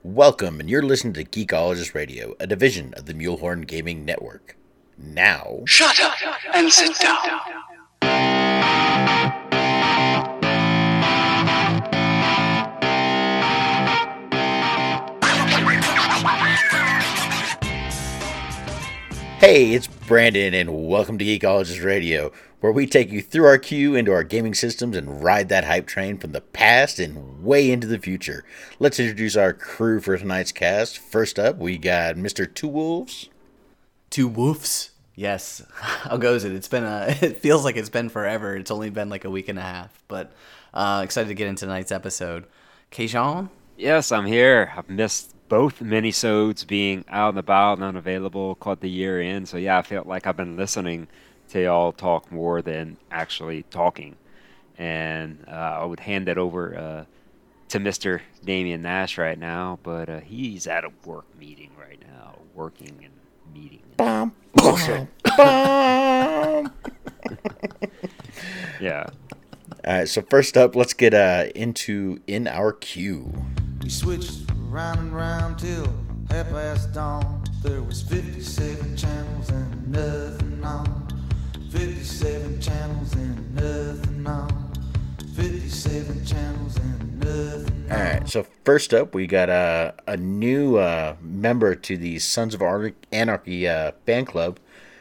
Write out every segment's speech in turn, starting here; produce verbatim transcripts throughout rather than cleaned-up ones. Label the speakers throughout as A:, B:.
A: Welcome, and you're listening to Geekologist Radio, a division of the Mulehorn Gaming Network. Now,
B: shut up and sit down.
A: hey, it's Brandon, and welcome to Geekologist Radio, where we take you through our queue into our gaming systems and ride that hype train from the past and way into the future. Let's introduce our crew for tonight's cast. First up, we got Mister Two Wolves.
C: Two Woofs. Yes. How goes it? It's been a, it feels like it's been forever. It's only been like a week and a half, but uh, excited to get into tonight's episode. Kayjon?
D: Yes, I'm here. I've missed both minisodes being out and about and unavailable, caught the year in. So yeah, I felt like I've been listening to y'all talk more than actually talking. And uh, I would hand that over uh, to Mister Damian Nash right now, but uh, he's at a work meeting right now, working and meeting.
A: Bum, bum, bum.
D: Yeah.
A: All right, so first up, let's get uh, into In Our Queue.
E: We switched round and round till half past dawn. There was fifty-seven channels and nothing on. fifty-seven channels and nothing on. fifty-seven channels and nothing on.
A: All right, so first up, we got uh, a new uh, member to the Sons of Ar- Anarchy uh, fan club.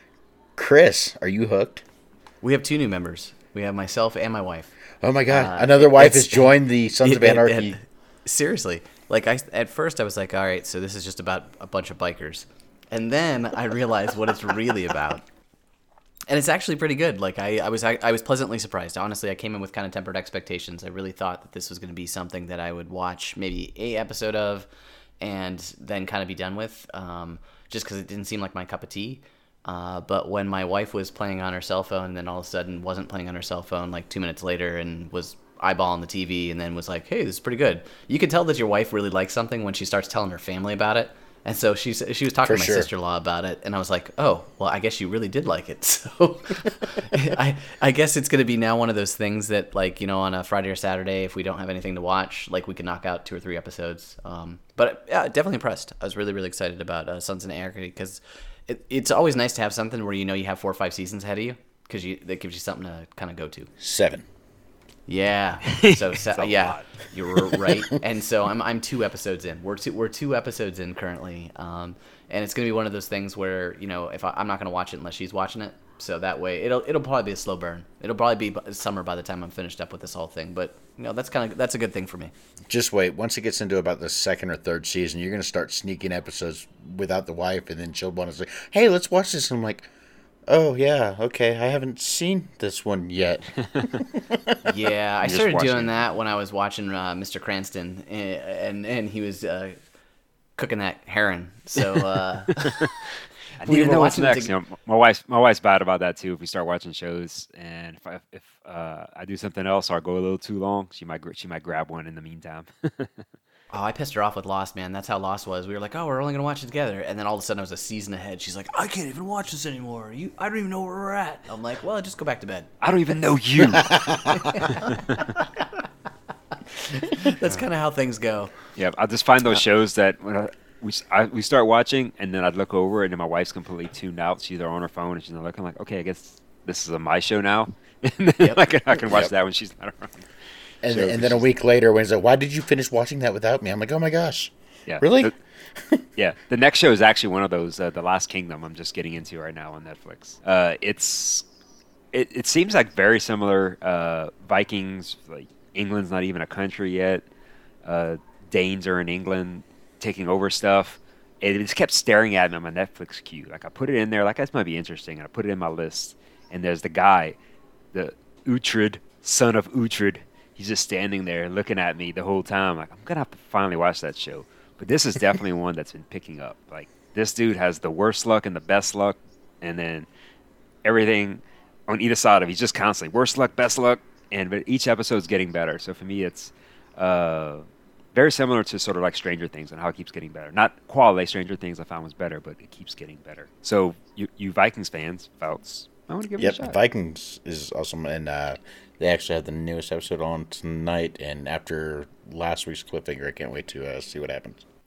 A: Chris, are you hooked?
C: We have two new members. We have myself and my wife.
A: Oh my God,
C: Uh,
A: another wife
C: it's-
A: has joined the Sons of
C: It- it-
A: Anarchy.
C: it- seriously. Like, I, at first I was like, all right, so this is just about a bunch of bikers. And then I realized what it's really about. And it's actually pretty good. Like I, I was, I, I was pleasantly surprised. Honestly, I came in with kind of tempered expectations. I really thought that this was going to be something that I would watch maybe a episode of, and then kind of be done with, um, just because it didn't seem like my cup of tea. Uh, but when my wife was playing on her cell phone, and then all of a sudden wasn't playing on her cell phone, like two minutes later, and was eyeballing the T V, and then was like, "Hey, this is pretty good." You can tell that your wife really likes something when she starts telling her family about it. And so she she was talking
A: For
C: to my
A: sure.
C: sister-in-law about it, and I was like, "Oh, well, I guess you really did like it." So I I guess it's going to be now one of those things that, like, you know, on a Friday or Saturday, if we don't have anything to watch, like, we can knock out two or three episodes. Um, but yeah, definitely impressed. I was really really excited about uh, Sons of Anarchy because it, it's always nice to have something where you know you have four or five seasons ahead of you, because you that gives you something to kind of go to.
A: Seven.
C: Yeah. So, so yeah,
D: lot.
C: you're right. And so I'm I'm two episodes in. We're two we're two episodes in currently. Um, and it's gonna be one of those things where, you know, if I, I'm not gonna watch it unless she's watching it. So that way it'll it'll probably be a slow burn. It'll probably be summer by the time I'm finished up with this whole thing. But you know, that's kind of that's a good thing for me.
A: Just wait. Once it gets into about the second or third season, you're going to start sneaking episodes without the wife, and then she'll want to say, "Hey, let's watch this." And I'm like, "Oh yeah, okay. I haven't seen this one yet."
C: Yeah, I
D: Just
C: started
D: watching
C: doing
D: it.
C: that when I was watching uh, Mister Cranston, and and, and he was uh, cooking that heron. So uh,
D: I
C: we
D: need to
C: were
D: know what's
C: watching it
D: next.
C: to-
D: You know, my wife's my wife's bad about that too. If we start watching shows, and if I, if uh, I do something else or I go a little too long, she might gr- she might grab one in the meantime.
C: Oh, I pissed her off with Lost, man. That's how Lost was. We were like, oh, we're only going to watch it together. And then all of a sudden I was a season ahead. She's like, I can't even watch this anymore. You, I don't even know where we're at. I'm like, well, just go back to bed.
D: I don't even know you.
C: That's kind of how things go.
D: Yeah, I just find those shows that when I, we s- I, we start watching, and then I'd look over, and then my wife's completely tuned out. She's either on her phone, and she's not looking. I'm like, okay, I guess this is a my show now. And then
C: Yep.
D: I can I can watch
A: Yep.
D: that when she's not around.
A: And,
D: So
A: then, and then a
D: she's-
A: week later, when he's like, "Why did you finish watching that without me?" I'm like, "Oh my gosh,
D: Yeah,
A: really?"
D: the- yeah, the next show is actually one of those, uh, The Last Kingdom. I'm just getting into right now on Netflix. Uh, it's it, it seems like very similar. Uh, Vikings, like England's not even a country yet. Uh, Danes are in England taking over stuff. It just kept staring at me on my Netflix queue. Like I put it in there, like this might be interesting, and I put it in my list. And there's the guy, the Uhtred, son of Uhtred. He's just standing there looking at me the whole time. Like I'm gonna have to finally watch that show. But this is definitely one that's been picking up. Like this dude has the worst luck and the best luck, and then everything on either side of. He's just constantly worst luck, best luck, and but each episode's getting better. So for me, it's uh, very similar to sort of like Stranger Things and how it keeps getting better. Not quality Stranger Things I found was better, but it keeps getting better. So you, you Vikings fans, Fouts, I want to give
A: Yep,
D: it a shot.
A: Vikings is awesome, and uh, they actually have the newest episode on tonight. And after last week's cliffhanger, I can't wait to uh, see what happens.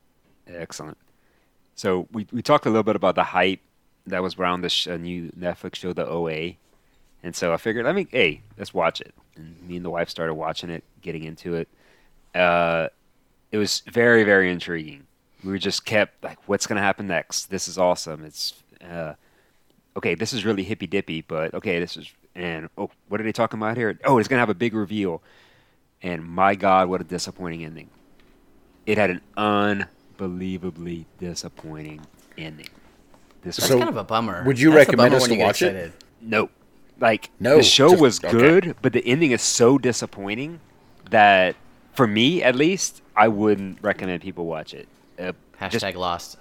D: Excellent. So we we talked a little bit about the hype that was around this sh- uh, new Netflix show, The O A, and so I figured, let me, hey, let's watch it. And me and the wife started watching it, getting into it. Uh, it was very, very intriguing. We were just kept like, what's going to happen next? This is awesome. It's uh, okay. This is really hippy dippy, but okay, this is and oh, what are they talking about here? Oh, it's going to have a big reveal. And my God, what a disappointing ending! It had an unbelievably disappointing ending. This
C: That's
A: So,
C: kind of a bummer.
A: would you
C: That's the
A: recommend
C: bummer
A: us
C: when
A: to
C: you get
A: watch it?
C: excited.
D: No. Like,
A: No,
D: the show
A: just-
D: was
A: okay.
D: good, but the ending is so disappointing that, for me at least, I wouldn't recommend people watch it. Uh,
C: Hashtag
D: just-
C: lost.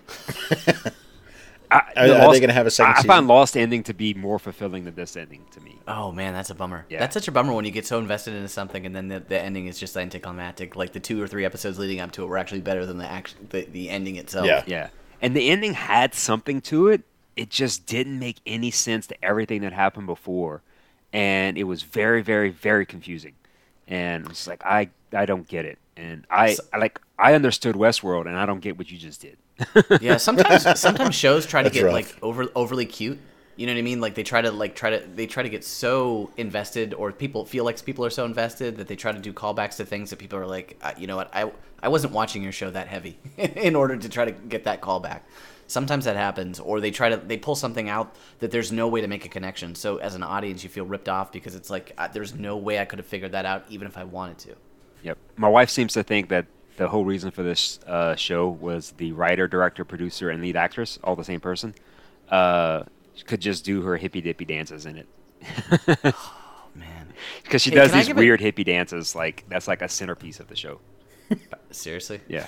D: I,
A: Are-
D: the
A: are they
D: Lost-
A: gonna have a second
D: I, I found
A: season?
D: Lost ending to be more fulfilling than this ending to me.
C: Oh man, that's a bummer.
D: Yeah.
C: That's such a bummer when you get so invested into something and then the, the ending is just anticlimactic. Like the two or three episodes leading up to it were actually better than the act, the, the ending itself.
A: Yeah.
D: Yeah. And the ending had something to it. It just didn't make any sense to everything that happened before. And it was very, very, very confusing. And it's like, I, I don't get it. And I,
C: So-
D: I like I understood Westworld, and I don't get what you just did.
C: Yeah, sometimes sometimes shows try to
A: That's
C: get
A: rough.
C: like over overly cute. You know what I mean? Like they try to like try to they try to get so invested, or people feel like people are so invested that they try to do callbacks to things that people are like, uh, you know what? I I wasn't watching your show that heavy in order to try to get that callback. Sometimes that happens, or they try to they pull something out that there's no way to make a connection. So as an audience, you feel ripped off because it's like uh, there's no way I could have figured that out even if I wanted to.
D: Yep. My wife seems to think that the whole reason for this uh, show was the writer, director, producer, and lead actress, all the same person, uh, could just do her hippy dippy dances in it.
C: Man,
D: Because she
C: Hey,
D: does
C: can I
D: these
C: give a-
D: weird hippie dances, like that's like a centerpiece of the show.
C: seriously.
D: Yeah.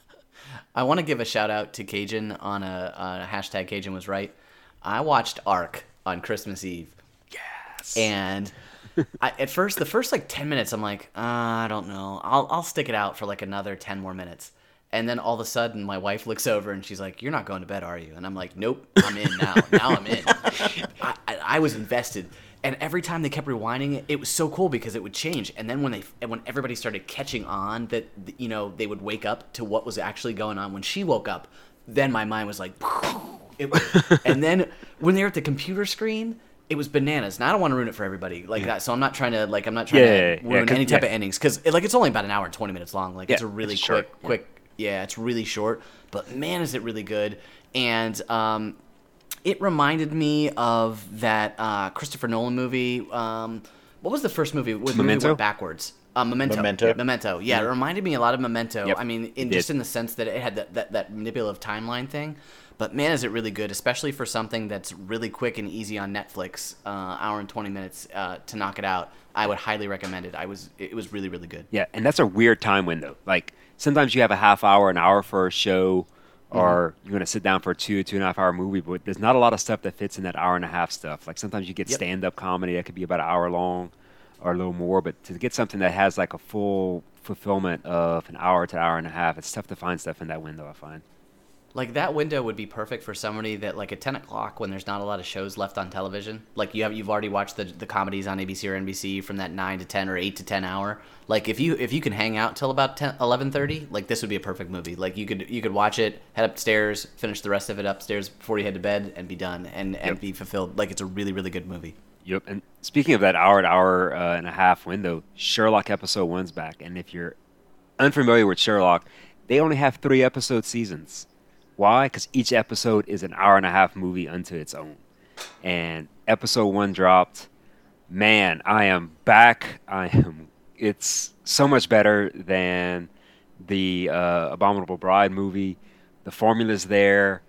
C: I want to give a shout out to Cajun on a, on a hashtag Cajun was right. I watched Ark on Christmas Eve.
D: Yes.
C: And I, at first, the first like ten minutes, I'm like, uh, I don't know. I'll I'll stick it out for like another ten more minutes. And then all of a sudden, my wife looks over and she's like, "You're not going to bed, are you?" And I'm like, "Nope, I'm in now. Now I'm in." I, I, I was invested. And every time they kept rewinding it, it was so cool because it would change. And then when they, when everybody started catching on that, you know, they would wake up to what was actually going on when she woke up, then my mind was like, it, and then when they were at the computer screen, it was bananas. Now I don't want to ruin it for everybody like that, so I'm not trying to like I'm not trying
D: Yeah,
C: to
D: yeah, yeah,
C: ruin
D: 'cause-
C: any type
D: yeah.
C: of endings because like it's only about an hour and twenty minutes long. Like it's a
D: Yeah,
C: really
D: it's
C: quick,
D: short, yeah.
C: quick. Yeah, it's really short, but man, is it really good. And um, it reminded me of that uh, Christopher Nolan movie. Um, what was the first movie? With the movie
D: Memento?
C: went backwards. Uh, Memento.
A: Memento.
C: Memento. Yeah, it reminded me a lot of Memento.
D: Yep,
C: I mean, in
D: it
C: just
D: did.
C: in the sense that it had that, that, that manipulative timeline thing. But man, is it really good, especially for something that's really quick and easy on Netflix, uh, hour and twenty minutes uh, to knock it out. I would highly recommend it. I was, it was really, really good.
D: Yeah, and that's a weird time window. Like sometimes you have a half hour, an hour for a show, or you're going to sit down for a two, two and a half hour movie, but there's not a lot of stuff that fits in that hour and a half stuff. Like sometimes you get
C: Yep.
D: stand up comedy that could be about an hour long or a little more, but to get something that has like a full fulfillment of an hour to hour and a half, it's tough to find stuff in that window, I find.
C: Like that window would be perfect for somebody that like at ten o'clock when there's not a lot of shows left on television. Like you have you've already watched the the comedies on A B C or N B C from that nine to ten or eight to ten hour. Like if you if you can hang out till about ten, eleven thirty, like this would be a perfect movie. Like you could you could watch it, head upstairs, finish the rest of it upstairs before you head to bed, and be done and and
D: Yep.
C: be fulfilled. Like it's a really really good movie.
D: Yep. And speaking of that hour to hour uh, and a half window, Sherlock episode one's back. And if you're unfamiliar with Sherlock, they only have three episode seasons. Why? Because each episode is an hour and a half movie unto its own. And episode one dropped. Man, I am back. I am. It's so much better than the uh, Abominable Bride movie. The formula's there.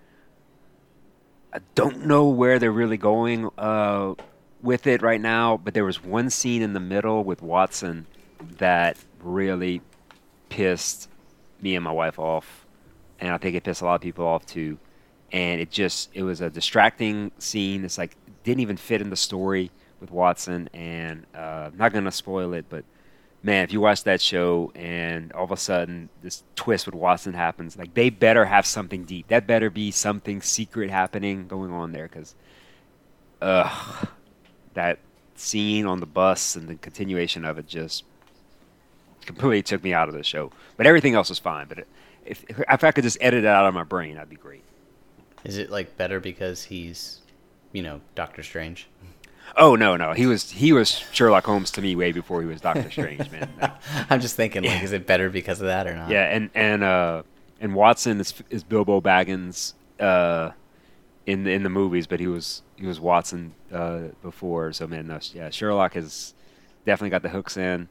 D: I don't know where they're really going uh, with it right now, but there was one scene in the middle with Watson that really pissed me and my wife off, and I think it pissed a lot of people off too. And it just it was a distracting scene. It's like it didn't even fit in the story with Watson, and uh, I'm not gonna spoil it, but man, if you watch that show and all of a sudden this twist with Watson happens, like they better have something deep. That better be something secret happening going on there, because ugh, that scene on the bus and the continuation of it just completely took me out of the show. But everything else was fine. But it, if if I could just edit it out of my brain, that'd be great.
C: Is it like better because he's, you know, Doctor Strange?
D: Oh no, no, he was he was Sherlock Holmes to me way before he was Doctor Strange, man. Like,
C: I'm just thinking, like,
D: Yeah.
C: is it better because of that or not?
D: yeah, and and uh, and Watson is is Bilbo Baggins uh, in in the movies, but he was he was Watson uh, before. So man, no, yeah, Sherlock has definitely got the hooks in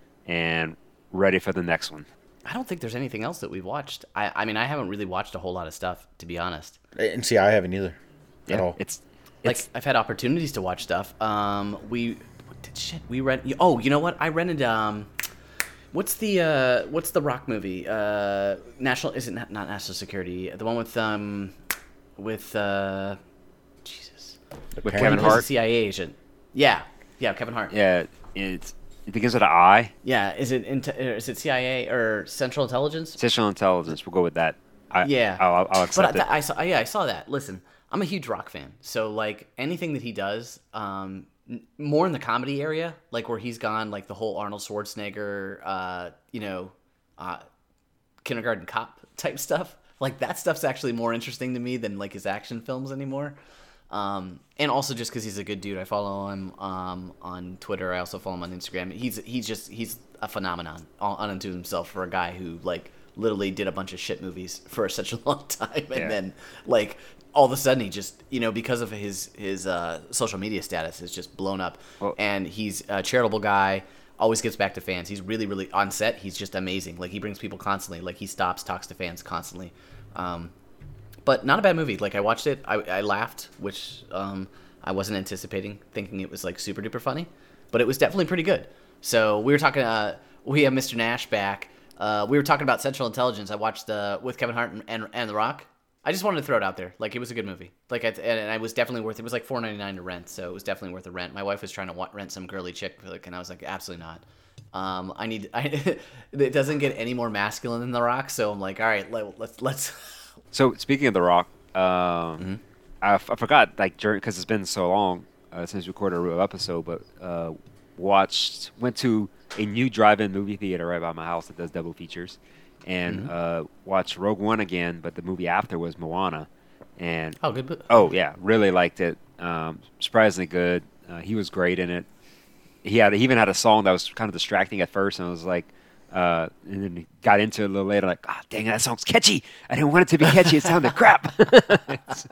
D: and ready for the next one.
C: I don't think there's anything else that we've watched. I, I mean, I haven't really watched a whole lot of stuff, to be honest.
A: And see, I haven't either. At all.
D: It's
C: Like,
D: it's
C: I've had opportunities to watch stuff. Um, we, what did shit, we rent. Oh, you know what? I rented. Um, what's the uh, what's the Rock movie? Uh, National is it not, not National Security? The one with um, with uh, Jesus,
D: with
A: Parent-
D: Kevin
C: He was a
D: Hart.
C: C I A agent. Yeah, yeah, Kevin Hart.
D: Yeah, it's it begins with an I.
C: Yeah, is it inte- is it C I A or Central Intelligence?
D: Central Intelligence. We'll go with that. I,
C: Yeah.
D: I'll, I'll
C: But I,
D: accept it.
C: I saw, yeah, I saw that. Listen, I'm a huge Rock fan, so like anything that he does, um, n- more in the comedy area, like where he's gone, like the whole Arnold Schwarzenegger, uh, you know, uh, Kindergarten Cop type stuff. Like that stuff's actually more interesting to me than like his action films anymore. Um, and also just because he's a good dude, I follow him um, on Twitter. I also follow him on Instagram. He's he's just he's a phenomenon all unto himself for a guy who like literally did a bunch of shit movies for such a long time, and
D: Yeah.
C: then like all of a sudden he just you know because of his his uh, social media status is just blown up.
D: Well-
C: And he's a charitable guy. Always gets back to fans. He's really really on set. He's just amazing. Like he brings people constantly. Like he stops, talks to fans constantly. Um, But not a bad movie. Like I watched it, I, I laughed, which um, I wasn't anticipating, thinking it was like super duper funny, but it was definitely pretty good. So we were talking. Uh, we have Mister Nash back. Uh, we were talking about Central Intelligence. I watched uh, with Kevin Hart and, and and The Rock. I just wanted to throw it out there. Like it was a good movie. Like I, and and I was definitely worth. It was like four ninety nine to rent, so it was definitely worth the rent. My wife was trying to wa- rent some girly chick flick, and I was like, absolutely not. Um, I need. I, it doesn't get any more masculine than The Rock, so I'm like, all right, let, let's let's.
D: So speaking of The Rock, um,
C: Mm-hmm.
D: I, f- I forgot like during because it's been so long uh, since we recorded a real episode, but uh, watched went to a new drive-in movie theater right by my house that does double features, and
C: Mm-hmm.
D: uh, watched Rogue One again. But the movie after was Moana, and
C: Oh, good.
D: oh yeah, really liked it. Um, surprisingly good. Uh, he was great in it. He had he even had a song that was kind of distracting at first, and I was like. Uh, and then he got into it a little later, like, ah, dang, that song's catchy. I didn't want it to be catchy. It sounded crap. But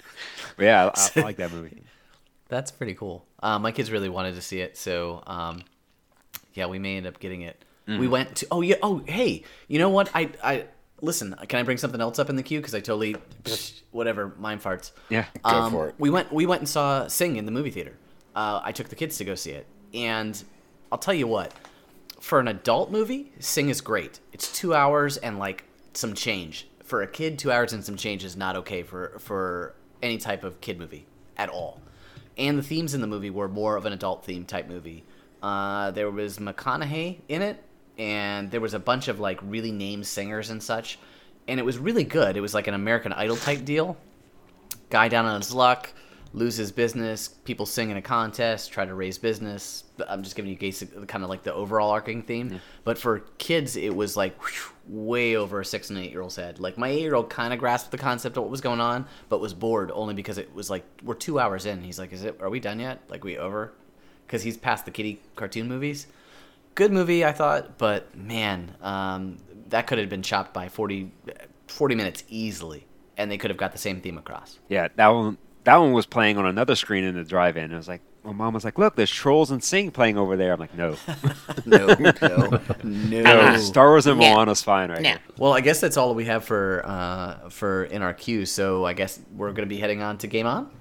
D: yeah, I, I like that movie.
C: That's pretty cool. Uh, my kids really wanted to see it, so um, yeah, we may end up getting it. We went to. Oh yeah. Oh hey, you know what? I I listen. Can I bring something else up in the queue? Because I totally whatever mind farts.
D: Yeah.
A: Go
C: Um,
A: for it.
C: We went we went and saw Sing in the movie theater. Uh, I took the kids to go see it, and I'll tell you what. For an adult movie, Sing is great. It's two hours and like some change. For a kid, two hours and some change is not okay for for any type of kid movie at all. And the themes in the movie were more of an adult theme type movie. Uh, there was McConaughey in it, and there was a bunch of like really named singers and such, and it was really good. It was like an American Idol type deal. Guy down on his luck, loses business, people sing in a contest, try to raise business. I'm just giving you basic, kind of like the overall arcing theme. But for kids, it was like whew, way over a six and eight year old's head. Like my eight year old kind of grasped the concept of what was going on, but was bored only because it was like we're two hours in. He's like, "Is it? Are we done yet? Like we over?" Because he's past the kiddie cartoon movies. Good movie, I thought, but man, um, that could have been chopped by forty, forty minutes easily, and they could have got the same theme across.
D: Yeah, that one. That one was playing on another screen in the drive-in. I was like, my mom was like, "Look, there's Trolls and Sing playing over there." I'm like, "No,
C: No, no, no.
D: Star Wars and Moana's fine right now."
C: Well, I guess that's all we have for uh, for in our queue. So I guess we're going to be heading on to Game On.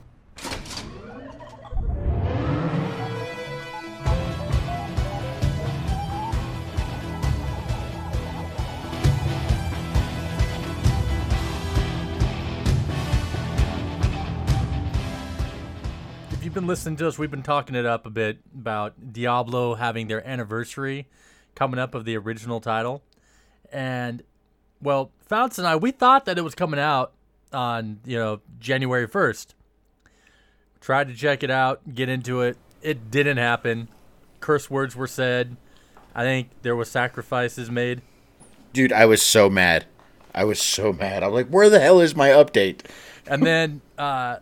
F: If you've been listening to us, we've been talking it up a bit about Diablo having their anniversary coming up of the original title. And, well, Founts and I, we thought that it was coming out on, you know, January first. Tried to check it out, get into it. It didn't happen. Curse words were said. I think there were sacrifices made.
A: Dude, I was so mad. I was so mad. I'm like, where the hell is my update?
F: And then uh,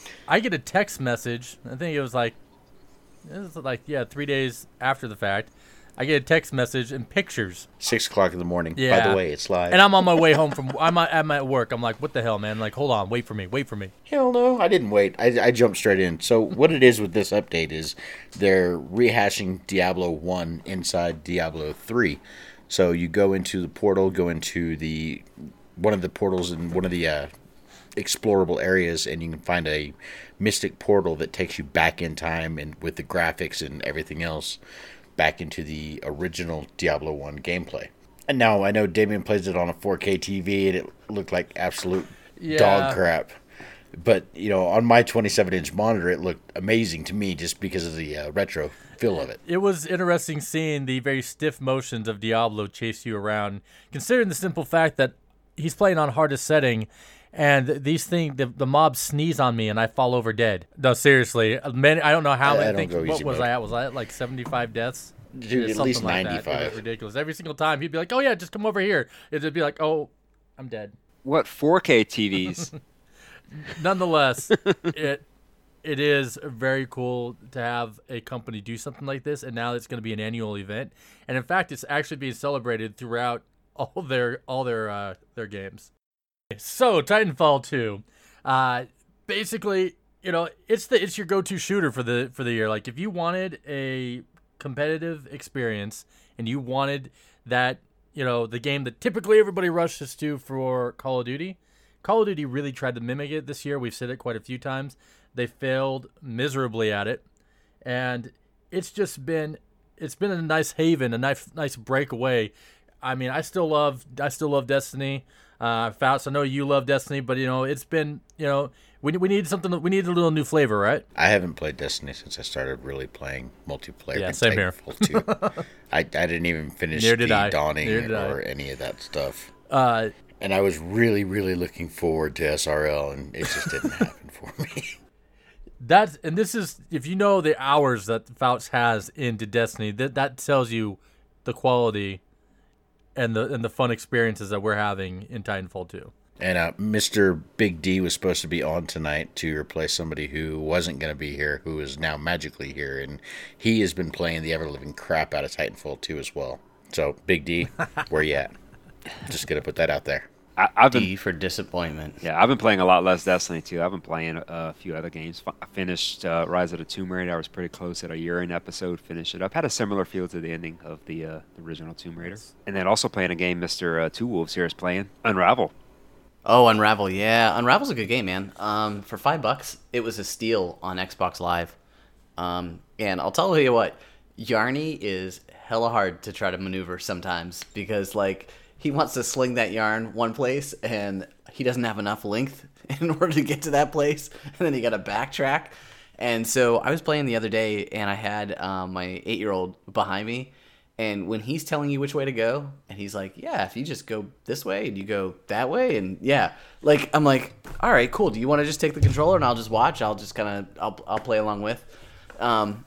F: I get a text message. I think it was like, it was like yeah, three days after the fact. I get a text message and pictures.
A: Six o'clock in the morning.
F: Yeah.
A: By the way, it's live.
F: And I'm on my way home from. I'm at, I'm at work. I'm like, what the hell, man? Like, hold on, wait for me, wait for me.
A: Hell no, I didn't wait. I, I jumped straight in. So what it is with this update is they're rehashing Diablo one inside Diablo three. So you go into the portal, go into the one of the portals in one of the uh, explorable areas, and you can find a mystic portal that takes you back in time and with the graphics and everything else back into the original Diablo one gameplay. And now I know Damien plays it on a four K T V and it looked like absolute
F: Yeah.
A: dog crap. But, you know, on my twenty-seven inch monitor, it looked amazing to me just because of the uh, retro feel of it.
F: It was interesting seeing the very stiff motions of Diablo chase you around, considering the simple fact that he's playing on hardest setting, and these things, the, the mobs sneeze on me and I fall over dead. No, seriously, many, I don't know how
A: I- I
F: many.
A: don't
F: Think,
A: go
F: what
A: easy
F: was
A: mode.
F: I at? Was I at like seventy-five deaths?
A: Dude,
F: It's
A: at least
F: something like that. It was
A: ninety-five.
F: ridiculous. Every single time he'd be like, "Oh yeah, just come over here." It'd be like, "Oh, I'm dead."
D: What four K T Vs?
F: Nonetheless, it it is very cool to have a company do something like this, and now it's going to be an annual event. And in fact, it's actually being celebrated throughout all their all their uh, their games. So Titanfall two, uh, basically, you know, it's the it's your go-to shooter for the for the year. Like if you wanted a competitive experience and you wanted that, you know, the game that typically everybody rushes to for Call of Duty. Call of Duty really tried to mimic it this year. We've said it quite a few times. They failed miserably at it, and it's just been it's been a nice haven, a nice nice breakaway. I mean, I still love I still love Destiny. Uh, Faust, I know you love Destiny, but you know it's been you know we we need something we need a little new flavor, right?
A: I haven't played Destiny since I started really playing multiplayer.
F: Yeah,
A: in
F: same here.
A: Titanfall two. I, I didn't even finish
F: Neither did
A: the
F: I.
A: Dawning
F: Neither did I.
A: or any of that stuff.
F: Uh,
A: And I was really, really looking forward to S R L, and it just didn't happen for me.
F: That's and this is if you know the hours that Faust has into Destiny, that that tells you the quality and the and the fun experiences that we're having in Titanfall two.
A: And uh, Mister Big D was supposed to be on tonight to replace somebody who wasn't going to be here, who is now magically here, and he has been playing the ever-living crap out of Titanfall two as well. So, Big D, where you at? Just going to put that out there.
D: I, I've been
C: D for disappointment.
D: Yeah, I've been playing a lot less Destiny too. I've been playing a, a few other games. I finished uh, Rise of the Tomb Raider. I was pretty close at a year-end episode. Finished it up. Had a similar feel to the ending of the, uh, the original Tomb Raider. And then also playing a game Mister Uh, Two Wolves here is playing, Unravel.
C: Oh, Unravel, yeah, Unravel's a good game, man. Um, for five bucks, it was a steal on Xbox Live. Um, and I'll tell you what, Yarny is hella hard to try to maneuver sometimes because like he wants to sling that yarn one place and he doesn't have enough length in order to get to that place, and then you got to backtrack. And so I was playing the other day, and I had um, my eight-year-old behind me. And when he's telling you which way to go, and he's like, yeah, if you just go this way and you go that way, and yeah, like, I'm like, all right, cool. Do you want to just take the controller and I'll just watch? I'll just kind of, I'll, I'll play along with. Um,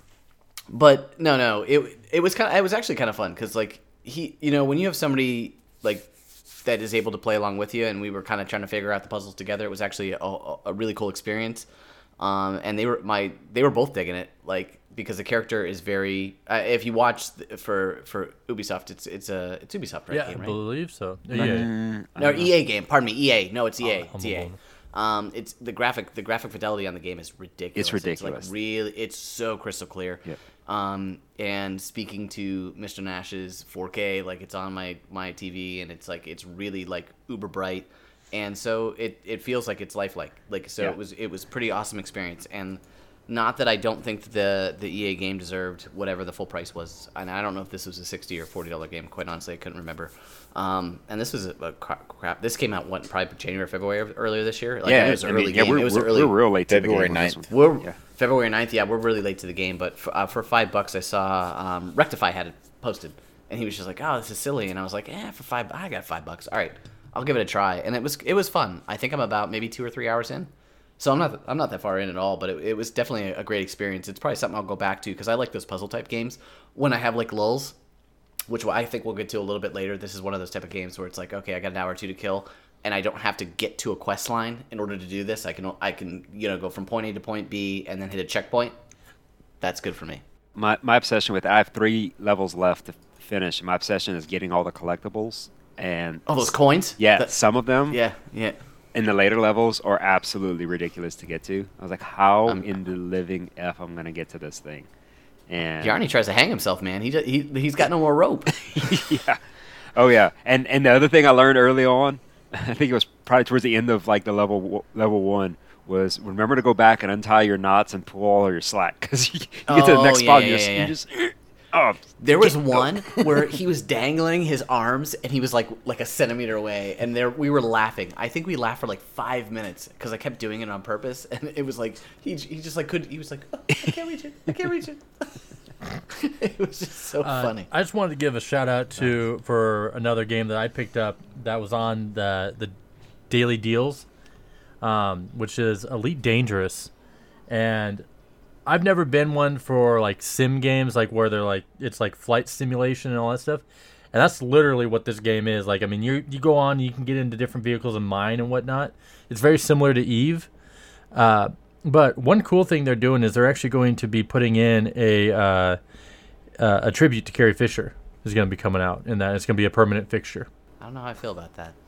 C: but no, no, it, it was kind of, it was actually kind of fun. Cause like he, you know, when you have somebody like that is able to play along with you, and we were kind of trying to figure out the puzzles together, it was actually a, a really cool experience. Um, and they were my, they were both digging it. Like, because the character is very. Uh, if you watch th- for for Ubisoft, it's it's a it's Ubisoft right,
F: Yeah,
C: game,
F: I
C: right?
F: believe so. Yeah.
C: No, E A game. Pardon me, E A. No, it's E A.
F: Oh,
C: it's E A.
F: humble
C: Um, it's the graphic. The graphic fidelity on the game is ridiculous.
D: It's ridiculous.
C: It's like really. It's so crystal clear.
D: Yep.
C: Um, and speaking to Mister Nash's four K, like it's on my my T V, and it's like it's really like uber bright, and so it it feels like it's lifelike. Like so,
D: Yeah.
C: it was it was pretty awesome experience. And not that I don't think the the E A game deserved whatever the full price was, and I don't know if this was a sixty or forty dollar game. Quite honestly, I couldn't remember. Um, and this was a, a crap, crap. This came out what probably January, February of- earlier this year. Like,
D: yeah,
C: it was
D: I
C: an early
D: mean, yeah,
C: game.
D: we're,
C: it was
D: we're,
C: early.
D: we're real late to
A: February
D: the game on this
A: ninth.
D: one.
C: We're
D: Yeah.
C: February ninth. Yeah, we're really late to the game. But for, uh, for five bucks, I saw um, Rectify had it posted, and he was just like, "Oh, this is silly," and I was like, "Eh, for five, I got five bucks. All right, I'll give it a try." And it was it was fun. I think I'm about maybe two or three hours in. So I'm not I'm not that far in at all, but it, it was definitely a great experience. It's probably something I'll go back to because I like those puzzle type games when I have like lulls. which I think we'll get to a little bit later. This is one of those type of games where it's like, okay, I got an hour or two to kill, and I don't have to get to a quest line in order to do this. I can, I can, you know, go from point A to point B and then hit a checkpoint. That's good for me.
D: My my obsession with I have three levels left to finish. My obsession is getting all the collectibles and
C: Oh, those coins?
D: yeah,
C: That-
D: some of them
C: yeah, yeah.
D: in the later levels are absolutely ridiculous to get to. I was like, how
C: Um,
D: in the living f I'm gonna get to this thing? And
C: Yarny tries to hang himself, man. He, just, he he's got no more rope.
D: yeah, oh yeah. And and the other thing I learned early on, I think it was probably towards the end of like the level w- level one. Was remember to go back and untie your knots and pull all your slack because you, you get to the
C: Oh,
D: next
C: yeah,
D: spot
C: yeah,
D: and you're,
C: yeah,
D: you just oh
C: There was
D: get-
C: one where he was dangling his arms and he was like like a centimeter away, and there we were laughing. I think we laughed for like five minutes because I kept doing it on purpose, and it was like he he just like could he was like oh, I can't reach it, I can't reach it. It was just so
F: Uh,
C: funny.
F: I just wanted to give a shout out to for another game that I picked up that was on the the daily deals, um, which is Elite Dangerous, and I've never been one for like sim games like where they're like it's like flight simulation and all that stuff, and that's literally what this game is. Like I mean you you go on, you can get into different vehicles and mine and whatnot. It's very similar to Eve. Uh, But one cool thing they're doing is they're actually going to be putting in a uh, uh, a tribute to Carrie Fisher is going to be coming out, and that it's going to be a permanent fixture.
C: I don't know how I feel about that.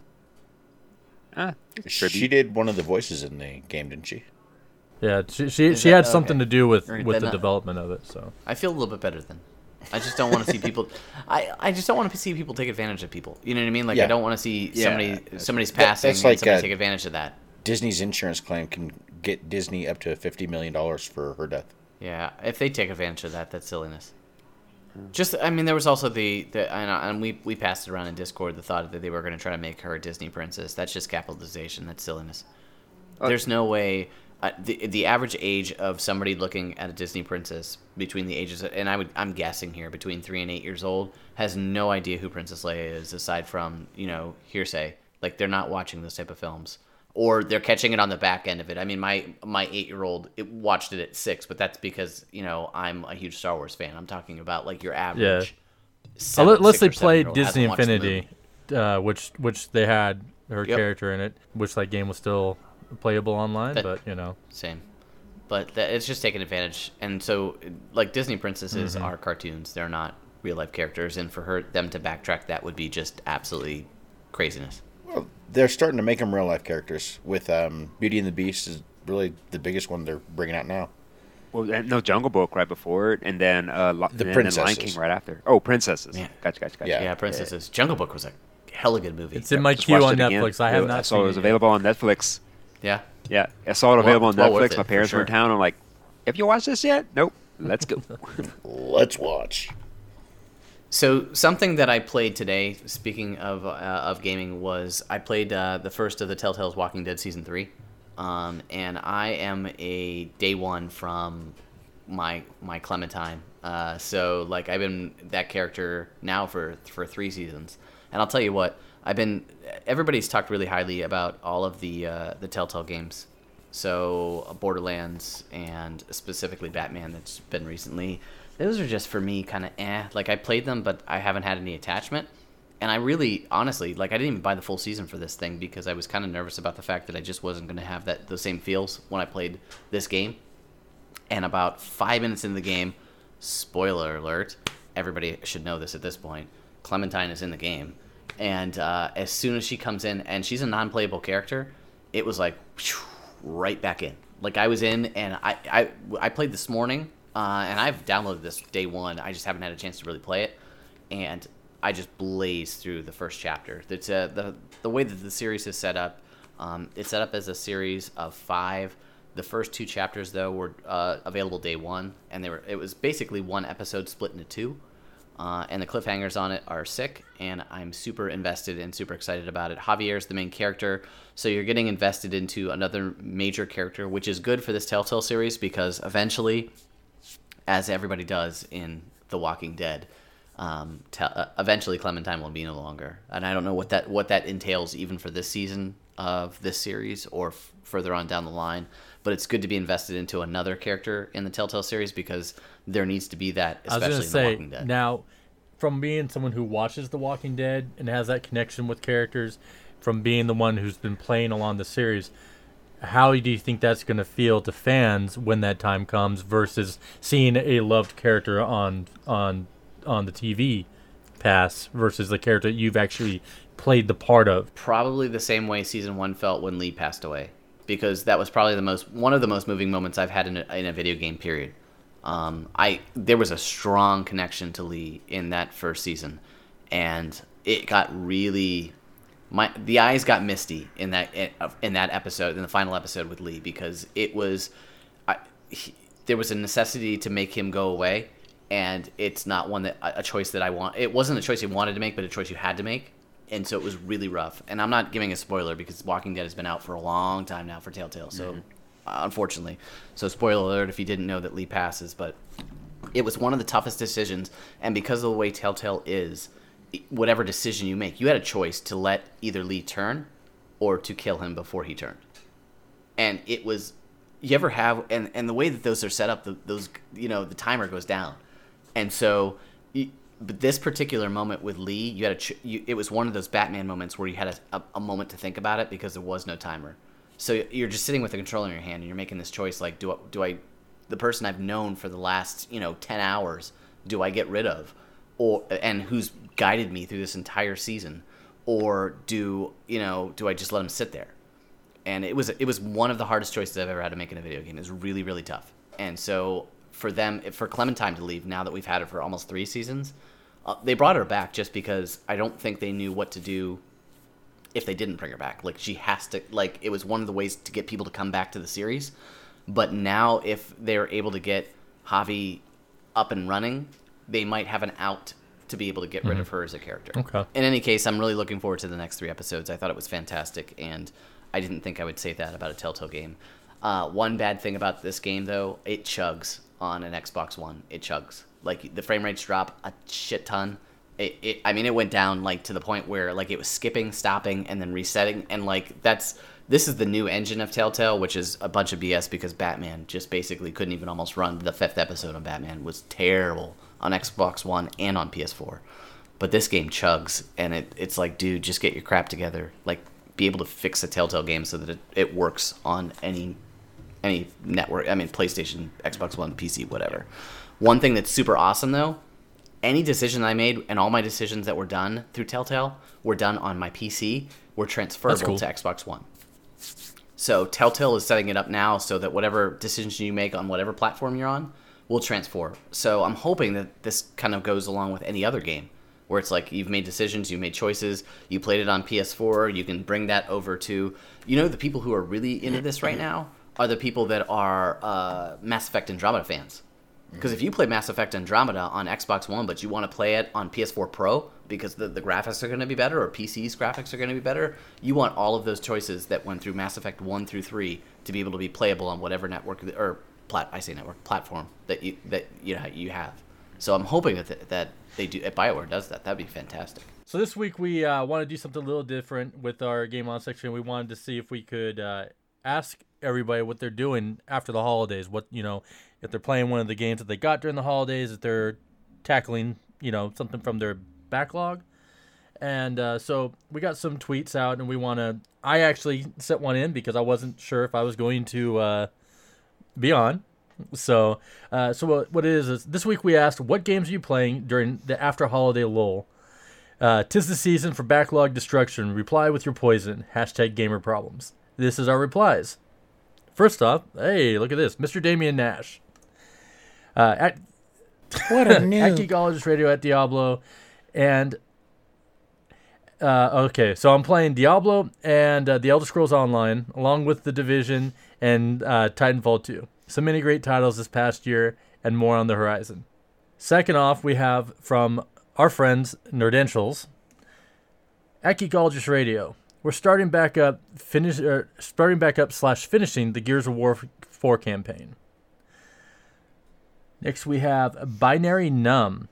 D: ah,
A: She did one of the voices in the game, didn't she?
F: Yeah, she she,
C: Is
F: she
C: that-
F: had something
C: okay.
F: to do with
C: Or
F: with
C: then
F: the
C: not-
F: development of it. So
C: I feel a little bit better then. I just don't want to see people. I, I just don't want to see people take advantage of people. You know what I mean? Like
A: Yeah.
C: I don't want to see
D: Yeah,
C: somebody
D: that's-
C: somebody's
A: That-
C: passing
A: that's
C: and
A: like,
C: somebody
A: uh,
C: take advantage of that.
A: Disney's insurance claim can get Disney up to fifty million dollars for her death.
C: Yeah, if they take advantage of that, that's silliness. Just, I mean, there was also the, the and, and we we passed it around in Discord the thought that they were going to try to make her a Disney princess. That's just capitalization. That's silliness. There's no way. Uh, the the average age of somebody looking at a Disney princess between the ages, of, and I would I'm guessing here between three and eight years old, has no idea who Princess Leia is aside from you know hearsay. Like they're not watching those type of films, or they're catching it on the back end of it. I mean, my my eight year old watched it at six, but that's because you know I'm a huge Star Wars fan. I'm talking about like your average.
F: Uh,
C: Seven,
F: unless
C: six
F: they
C: or seven
F: played
C: year old
F: Disney
C: hasn't watched the
F: Infinity,
C: movie.
F: uh, which which they had her
C: Yep.
F: character in it, which that game was still playable online.
C: That-
F: but you know,
C: Same. But that, it's just taking advantage. And so, like, Disney princesses
F: Mm-hmm.
C: are cartoons. They're not real-life characters. And for her, them to backtrack, that would be just absolutely craziness.
A: Well, they're starting to make them real life characters. With um, Beauty and the Beast is really the biggest one they're bringing out now.
D: well, and no Jungle Book right before it, and then uh, Li-
A: The
D: and then Lion
A: princesses.
D: King right after. Oh, princesses.
C: Yeah.
D: Gotcha, gotcha, gotcha.
A: Yeah.
C: Yeah, princesses. Jungle Book was a hella good movie.
F: it's in my
D: Just
F: queue
D: watched
F: on
D: it again.
F: Netflix. I have
D: I
F: not
D: saw
F: seen
D: it was
F: it yet.
D: available on Netflix.
C: Yeah.
D: Yeah, I saw it available on
C: well worth
D: Netflix.
C: it,
D: My
C: for
D: parents were in
C: sure.
D: town. I'm like, have you watched this yet? Nope. Let's go.
A: Let's watch.
C: So something that I played today, speaking of uh, of gaming, was I played uh, the first of the Telltale's Walking Dead season three, um, and I am a day one from my my Clementine. Uh, so like I've been that character now for for three seasons, and I'll tell you what, I've been. Everybody's talked really highly about all of the uh, the Telltale games. So uh, Borderlands and specifically Batman that's been recently. Those are just for me kind of eh. Like I played them, but I haven't had any attachment. And I really, honestly, like I didn't even buy the full season for this thing because I was kind of nervous about the fact that I just wasn't going to have that the same feels when I played this game. And about five minutes into the game, spoiler alert, everybody should know this at this point, Clementine is in the game. And uh, as soon as she comes in, and she's a non-playable character, it was like whew, right back in. Like I was in, and I I, I played this morning, uh, and I've downloaded this day one. I just haven't had a chance to really play it, and I just blazed through the first chapter. It's uh, the the way that the series is set up. Um, it's set up as a series of five. The first two chapters though were uh, available day one, and they were it was basically one episode split into two. Uh, and the cliffhangers on it are sick, and I'm super invested and super excited about it. Javier's the main character, so you're getting invested into another major character, which is good for this Telltale series because eventually, as everybody does in The Walking Dead, um, te- uh, eventually Clementine will be no longer. And I don't know what that what that entails even for this season of this series or f- further on down the line. But it's good to be invested into another character in the Telltale series because there needs to be that,
F: I was
C: especially
F: going to
C: in The
F: say
C: Walking Dead.
F: now, from being someone who watches The Walking Dead and has that connection with characters, from being the one who's been playing along the series, how do you think that's going to feel to fans when that time comes versus seeing a loved character on on on the T V pass versus the character you've actually played the part of?
C: Probably the same way season one felt when Lee passed away, because that was probably the most one of the most moving moments I've had in a, in a video game period. Um, I there was a strong connection to Lee in that first season, and it got really my the eyes got misty in that in that episode in the final episode with Lee, because it was I, he, there was a necessity to make him go away, and it's not one that a choice that I want. It wasn't a choice you wanted to make, but a choice you had to make. And so it was really rough. And I'm not giving a spoiler because Walking Dead has been out for a long time now for Telltale. So, mm-hmm. uh, unfortunately. So, spoiler alert if you didn't know that Lee passes. But it was one of the toughest decisions. And because of the way Telltale is, whatever decision you make, you had a choice to let either Lee turn or to kill him before he turned. And it was, you ever have, and, and the way that those are set up, the, those, you know, the timer goes down. And so, you, but this particular moment with Lee, you had a, ch- you, it was one of those Batman moments where you had a, a, a moment to think about it because there was no timer. So you're just sitting with the controller in your hand and you're making this choice, like, do I, do I, the person I've known for the last, you know, ten hours, do I get rid of, or and who's guided me through this entire season, or do you know, do I just let him sit there? And it was it was one of the hardest choices I've ever had to make in a video game. It was really really tough, and so. For them, for Clementine to leave, now that we've had her for almost three seasons, uh, they brought her back just because I don't think they knew what to do if they didn't bring her back. Like, she has to, like, it was one of the ways to get people to come back to the series. But now, if they're able to get Javi up and running, they might have an out to be able to get mm-hmm. rid of her as a character.
F: Okay.
C: In any case, I'm really looking forward to the next three episodes. I thought it was fantastic, and I didn't think I would say that about a Telltale game. Uh, one bad thing about this game, though, it chugs. On an Xbox One, it chugs. Like, the frame rates drop a shit ton. It, it, I mean, it went down, like, to the point where, like, it was skipping, stopping, and then resetting. And, like, that's... This is the new engine of Telltale, which is a bunch of B S because Batman just basically couldn't even almost run. The fifth episode of Batman was terrible on Xbox One and on P S four. But this game chugs, and it, it's like, dude, just get your crap together. Like, be able to fix a Telltale game so that it, it works on any... any network, I mean, PlayStation, Xbox One, P C, whatever. One thing that's super awesome, though, any decision I made and all my decisions that were done through Telltale were done on my P C, were transferable
F: cool.
C: to Xbox One. So Telltale is setting it up now so that whatever decisions you make on whatever platform you're on will transfer. So I'm hoping that this kind of goes along with any other game, where it's like you've made decisions, you made choices, you played it on P S four, you can bring that over to, you know, the people who are really into this right now are the people that are uh, Mass Effect Andromeda fans. Because if you play Mass Effect Andromeda on Xbox One, but you want to play it on P S four Pro because the, the graphics are going to be better, or P C's graphics are going to be better, you want all of those choices that went through Mass Effect one through three to be able to be playable on whatever network, or plat, I say network, platform that you that you know, you have. So I'm hoping that th- that they do, if BioWare does that, that'd be fantastic.
F: So this week we uh, want to do something a little different with our Game On section. We wanted to see if we could uh, ask everybody what they're doing after the holidays. What, you know, if they're playing one of the games that they got during the holidays, if they're tackling, you know, something from their backlog. And uh, so we got some tweets out, and we want to, I actually sent one in because I wasn't sure if I was going to uh, be on. So, uh, so what, what it is, is this week we asked, what games are you playing during the after holiday lull? Uh, Tis the season for backlog destruction. Reply with your poison. Hashtag gamer problems. This is our replies. First off, hey, look at this. Mister Damian Nash. Uh, at
A: what a noob.
F: At Geekologist Radio at Diablo. And, uh, okay, so I'm playing Diablo and uh, The Elder Scrolls Online, along with The Division and uh, Titanfall two. So many great titles this past year, and more on the horizon. Second off, we have from our friends, Nerdentials, at Geekologist Radio. We're starting back up, finish, er, starting back up slash finishing the Gears of War four campaign. Next, we have Binary Numb.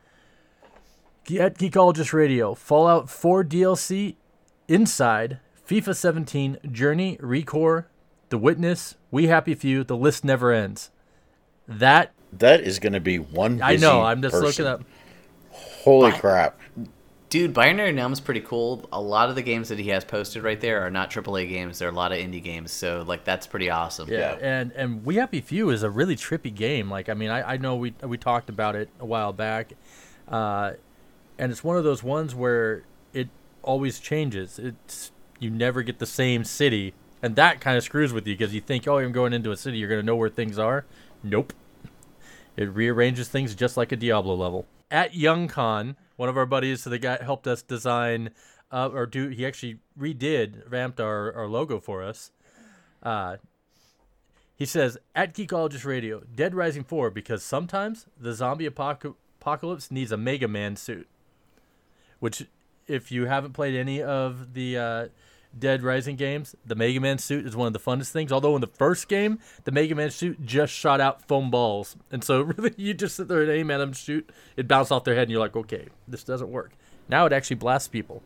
F: At Geekologist Radio, Fallout four D L C, Inside, FIFA seventeen, Journey, Recore, The Witness, We Happy Few. The list never ends. That
A: that is going to be one. Busy
F: I know. I'm just
A: person.
F: looking up.
A: Holy
C: Bi-
A: crap.
C: Dude, Binary Numb's pretty cool. A lot of the games that he has posted right there are not triple A games. They're a lot of indie games. So, like, that's pretty awesome.
F: Yeah, and and We Happy Few is a really trippy game. Like, I mean, I, I know we we talked about it a while back, uh, and it's one of those ones where it always changes. It's you never get the same city, and that kind of screws with you because you think, oh, I'm going into a city, you're going to know where things are. Nope. It rearranges things just like a Diablo level. At YoungCon, one of our buddies, so the guy helped us design, uh, or do he actually redid, vamped our, our logo for us. Uh, he says, at Geekologist Radio, Dead Rising four, because sometimes the zombie apoc- apocalypse needs a Mega Man suit. Which, if you haven't played any of the uh, Dead Rising games, the Mega Man suit is one of the funnest things. Although in the first game, the Mega Man suit just shot out foam balls. And so really, you just sit there and aim at them, shoot, it bounced off their head, and you're like, okay, this doesn't work. Now it actually blasts people.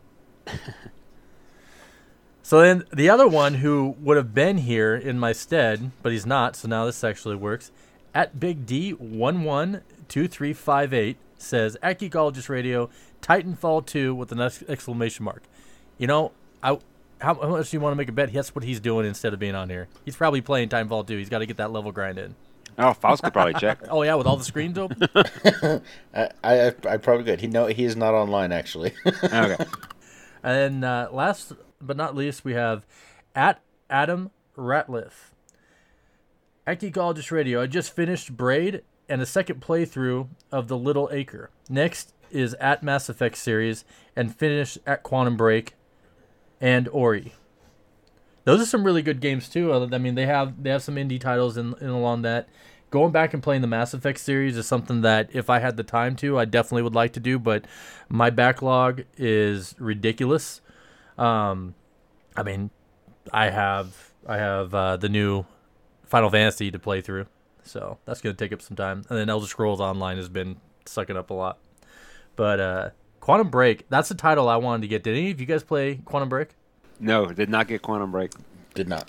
F: So then the other one who would have been here in my stead, but he's not, so now this actually works, at Big D one one two three five eight says, at Geekologist Radio, Titanfall two with an ex- exclamation mark. You know, I... How, how much do you want to make a bet? That's what he's doing instead of being on here. He's probably playing Titanfall two. He's got to get that level grind in.
D: Oh, Faust could probably check.
F: Oh, yeah, with all the screens open?
A: I, I, I probably could. He know he is not online, actually.
D: Okay.
F: And then uh, last but not least, we have at Adam Ratliff. At Geekologist Radio, I just finished Braid and a second playthrough of The Little Acre. Next is at Mass Effect series and finish at Quantum Break and Ori. Those are some really good games too. I mean, they have they have some indie titles in, in along that. Going back and playing the Mass Effect series is something that if I had the time to, I definitely would like to do. But my backlog is ridiculous. Um, I mean, I have I have uh, the new Final Fantasy to play through, so that's going to take up some time. And then Elder Scrolls Online has been sucking up a lot. But uh, Quantum Break, that's the title I wanted to get. Did any of you guys play Quantum Break?
D: No, did not get Quantum Break.
A: Did not.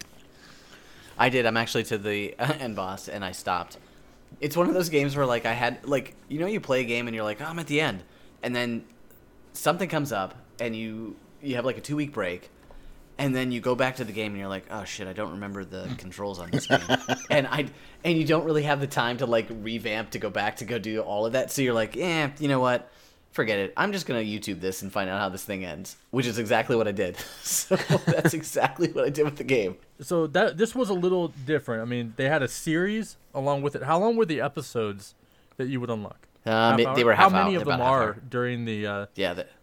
C: I did. I'm actually to the end boss, and I stopped. It's one of those games where, like, I had, like, you know, you play a game, and you're like, oh, I'm at the end. And then something comes up, and you you have, like, a two-week break. And then you go back to the game, and you're like, oh, shit, I don't remember the controls on this game. and I and you don't really have the time to, like, revamp to go back to go do all of that. So you're like, eh, you know what? Forget it. I'm just going to YouTube this and find out how this thing ends, which is exactly what I did. So that's exactly what I did with the game.
F: So that this was a little different. I mean, they had a series along with it. How long were the episodes that you would unlock?
C: Um, it,
F: Half
C: they
F: hour?
C: were half
F: How many
C: hour,
F: of them
C: about half
F: are
C: hour.
F: during the... Uh,
C: Yeah, the,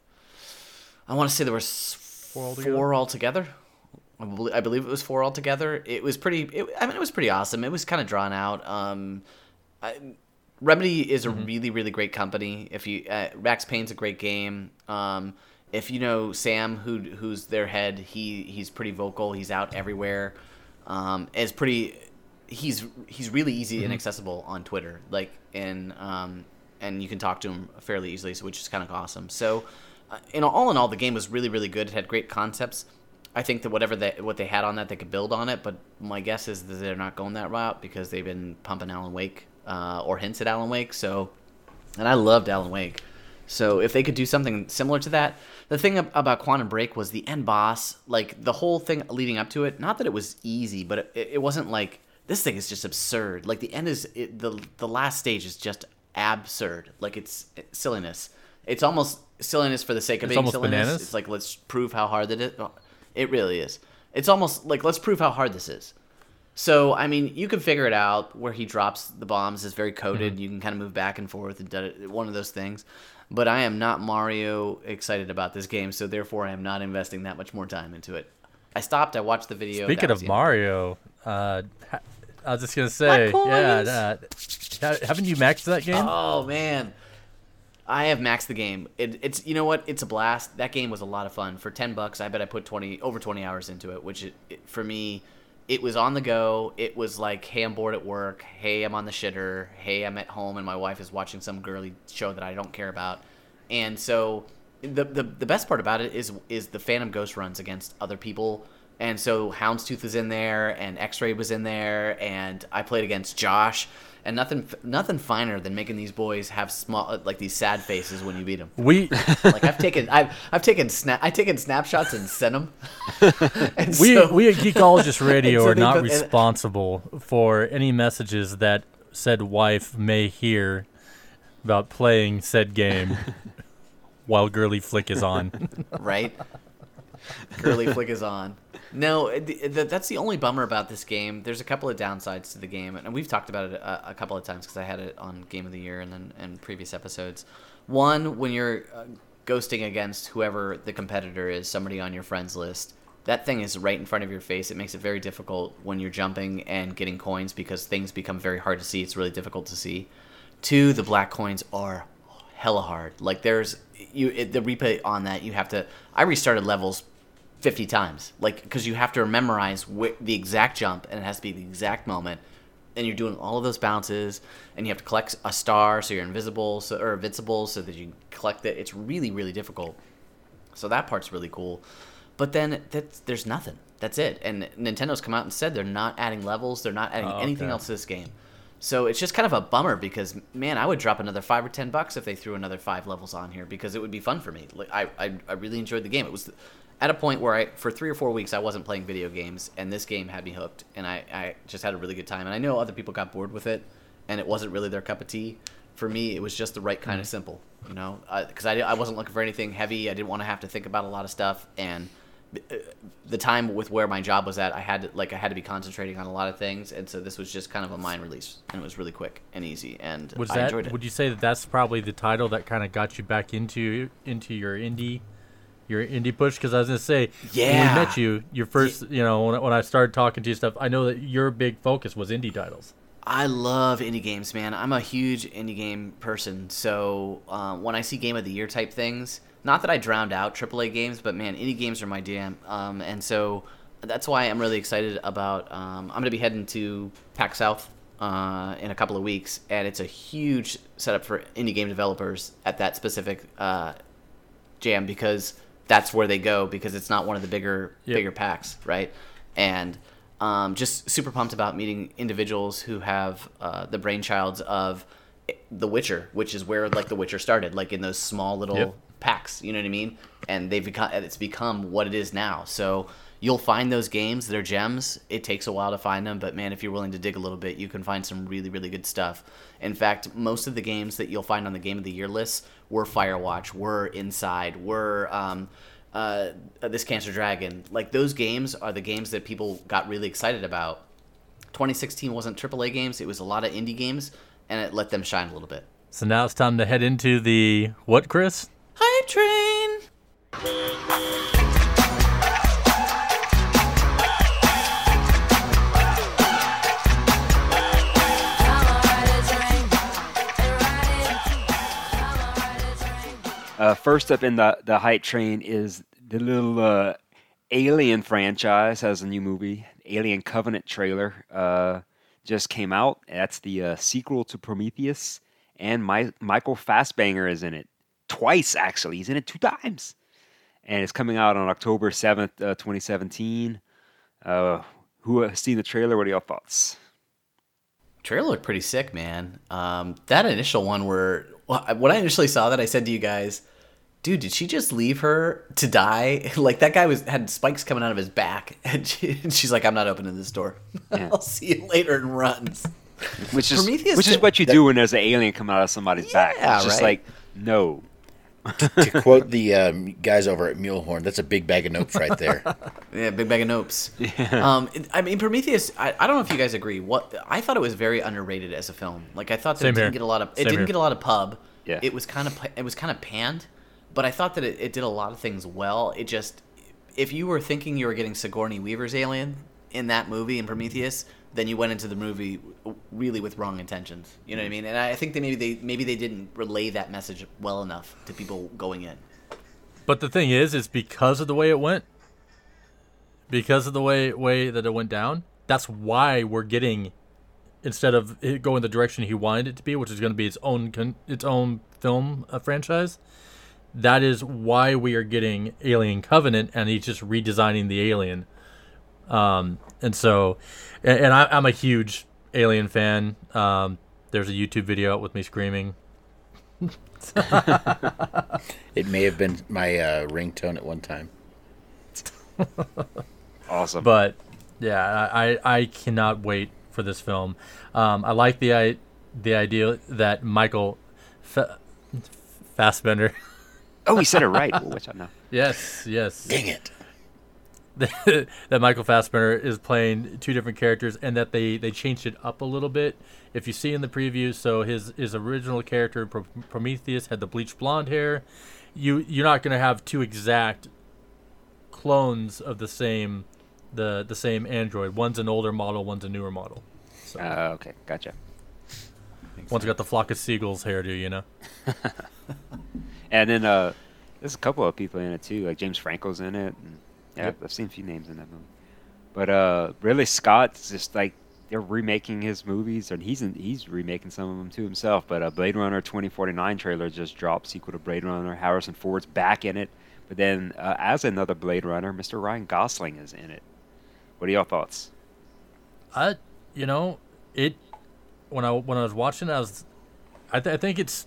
C: I want to say there was
F: Four altogether?
C: four altogether. I believe, I believe it was four altogether. It was pretty. It, I mean, it was pretty awesome. It was kind of drawn out. Um, I, Remedy is a
F: Mm-hmm.
C: really, really great company. If you uh, Max Payne's a great game. Um, if you know Sam, who who's their head, he he's pretty vocal. He's out everywhere. Um, is pretty. He's he's really easy
F: Mm-hmm.
C: and accessible on Twitter. Like and um, and you can talk to him fairly easily, so which is kind of awesome. So, uh, in all in all, the game was really, really good. It had great concepts. I think that whatever they, what they had on that, they could build on it. But my guess is that they're not going that route because they've been pumping Alan Wake uh, or hints at Alan Wake. So, and I loved Alan Wake. So if they could do something similar to that, the thing about Quantum Break was the end boss, like the whole thing leading up to it. Not that it was easy, but it, it wasn't like this thing is just absurd. Like the end is it, the the last stage is just absurd. Like it's, it's silliness. It's almost silliness for the sake of
F: It's
C: being
F: almost
C: silliness.
F: bananas?
C: It's like let's prove how hard that it. It really is. It's almost like let's prove how hard this is. So I mean, you can figure it out where he drops the bombs is very coded.
F: Mm-hmm.
C: You can kind of move back and forth and do it, one of those things. But I am not Mario excited about this game, so therefore I am not investing that much more time into it. I stopped. I watched the video.
F: Speaking
C: that was
F: of
C: the end.
F: Mario, uh, ha- I was just gonna say,
C: Black
F: yeah,
C: coins!
F: uh, ha- haven't you maxed that game?
C: Oh man, I have maxed the game. It, it's you know what? It's a blast. That game was a lot of fun. For ten bucks, I bet I put twenty over twenty hours into it. Which it, it, for me, it was on the go. It was like, hey, I'm bored at work. Hey, I'm on the shitter. Hey, I'm at home and my wife is watching some girly show that I don't care about. And so, the the, the best part about it is is the Phantom Ghost runs against other people And so Houndstooth was in there, and X-Ray was in there, and I played against Josh. And nothing, nothing finer than making these boys have small, like these sad faces when you beat them.
F: We
C: like I've taken, I've, I've taken snap, I've taken snapshots and sent them. and
F: we
C: so,
F: we at Geekologist Radio
C: so
F: are
C: they
F: not
C: put-
F: responsible for any messages that said wife may hear about playing said game while Girly Flick is on.
C: right? Girly Flick is on. No, th- th- that's the only bummer about this game. There's a couple of downsides to the game, and we've talked about it a, a couple of times because I had it on Game of the Year and then and previous episodes. One, when you're uh, ghosting against whoever the competitor is, somebody on your friends list, that thing is right in front of your face. It makes it very difficult when you're jumping and getting coins because things become very hard to see. It's really difficult to see. Two, the black coins are hella hard. Like there's you it, the replay on that. You have to. I restarted levels fifty times, like because you have to memorize wh- the exact jump, and it has to be the exact moment. And you're doing all of those bounces, and you have to collect a star so you're invisible, so or invincible, so that you collect it. It's really, really difficult. So that part's really cool. But then that's, there's nothing. That's it. And Nintendo's come out and said they're not adding levels. They're not adding
F: Oh,
C: anything
F: okay.
C: else to this game. So it's just kind of a bummer because, man, I would drop another five or ten bucks if they threw another five levels on here because it would be fun for me. Like I, I, I really enjoyed the game. It was at a point where I, for three or four weeks, I wasn't playing video games, and this game had me hooked, and I, I just had a really good time. And I know other people got bored with it, and it wasn't really their cup of tea. For me, it was just the right kind of simple, you know, because I, I wasn't looking for anything heavy. I didn't want to have to think about a lot of stuff, and the time with where my job was at, I had to, like I had to be concentrating on a lot of things, and so this was just kind of a mind release, and it was really quick and easy, and
F: Was
C: I
F: that?
C: enjoyed it.
F: Would you say that that's probably the title that kind of got you back into into your indie, your indie push? Because I was gonna say, when
C: Yeah.
F: we met you, your first, you know, when, I- when I started talking to you stuff, I know that your big focus was indie titles.
C: I love indie games, man. I'm a huge indie game person, so um, when I see Game of the Year type things, not that I drowned out triple A games, but man, indie games are my jam, um, and so that's why I'm really excited about. Um, I'm going to be heading to PAX South uh, in a couple of weeks, and it's a huge setup for indie game developers at that specific uh, jam because that's where they go because it's not one of the bigger
F: Yep.
C: bigger packs, right? And um, just super pumped about meeting individuals who have uh, the brainchilds of The Witcher, which is where like The Witcher started, like in those small little
F: Yep.
C: packs, you know what I mean? And they've become it's become what it is now. So you'll find those games, they're gems. It takes a while to find them, but man, if you're willing to dig a little bit, you can find some really, really good stuff. In fact, most of the games that you'll find on the Game of the Year list were Firewatch, were Inside, were um, uh, This Cancer Dragon. Like those games are the games that people got really excited about. twenty sixteen wasn't triple A games, it was a lot of indie games, and it let them shine a little bit.
F: So now it's time to head into the what, Chris?
C: Hype Train!
D: Uh, first up in the the hype train is the little uh, Alien franchise has a new movie. Alien Covenant trailer uh, just came out. That's the uh, sequel to Prometheus, and My- Michael Fassbender is in it twice. Actually, he's in it two times, and it's coming out on October seventh, uh, twenty seventeen. Uh, who has seen the trailer? What are your thoughts?
C: Trailer looked pretty sick, man. Um, that initial one where when I initially saw that, I said to you guys, "Dude, did she just leave her to die?" Like that guy was had spikes coming out of his back, and, she, and she's like, "I'm not opening this door.
D: Yeah.
C: I'll see you later," and runs.
D: Which is
C: Prometheus
D: which is
C: did-
D: what you do when there's an alien coming out of somebody's back.
C: Yeah,
D: It's just
C: right.
D: like no.
A: To quote the um, guys over at Mulehorn, that's a big bag of notes right there.
C: Yeah, big bag of nopes. Um, it- I mean, Prometheus. I, I don't know if you guys agree. What I thought it was very underrated as a film. Like I thought that
F: Same
C: it didn't
F: here.
C: get a lot of. It
F: Same
C: didn't
F: here.
C: get a lot of pub.
D: Yeah.
C: It was kind of it was kind of panned, but I thought that it, it did a lot of things well. It just if you were thinking you were getting Sigourney Weaver's Alien in that movie in Prometheus, then you went into the movie really with wrong intentions. You know what I mean? And I think that maybe they maybe they didn't relay that message well enough to people going in.
F: But the thing is, is because of the way it went, because of the way way that it went down. That's why we're getting, instead of it going the direction he wanted it to be, which is going to be its own con- its own film uh, franchise. That is why we are getting Alien Covenant, and he's just redesigning the alien Um, and so, and, and I, I'm a huge Alien fan. Um, there's a YouTube video out with me screaming.
A: It may have been my uh, ringtone at one time.
D: Awesome.
F: But yeah, I, I cannot wait for this film. Um, I like the I, the idea that Michael Fa- Fassbender.
D: Oh, he said it right. Well, which I know.
F: yes, yes.
A: Dang it.
F: That Michael Fassbender is playing two different characters, and that they, they changed it up a little bit. If you see in the preview, so his his original character Pro- Prometheus had the bleached blonde hair. You you're not going to have two exact clones of the same the the same android. One's an older model, one's a newer model. So
D: Uh, okay, gotcha.
F: one's got the flock of seagulls hairdo, you know.
D: And then uh, there's a couple of people in it too, like James Franco's in it. And, yeah,
F: Yep.
D: I've seen a few names in that movie. But uh, Ridley Scott's just like they're remaking his movies, and he's in, he's remaking some of them to himself. But uh, Blade Runner twenty forty-nine trailer just dropped, sequel to Blade Runner. Harrison Ford's back in it, but then uh, as another Blade Runner, Mister Ryan Gosling is in it. What are your thoughts?
F: I you know it when I when I was watching, I was I, th- I think it's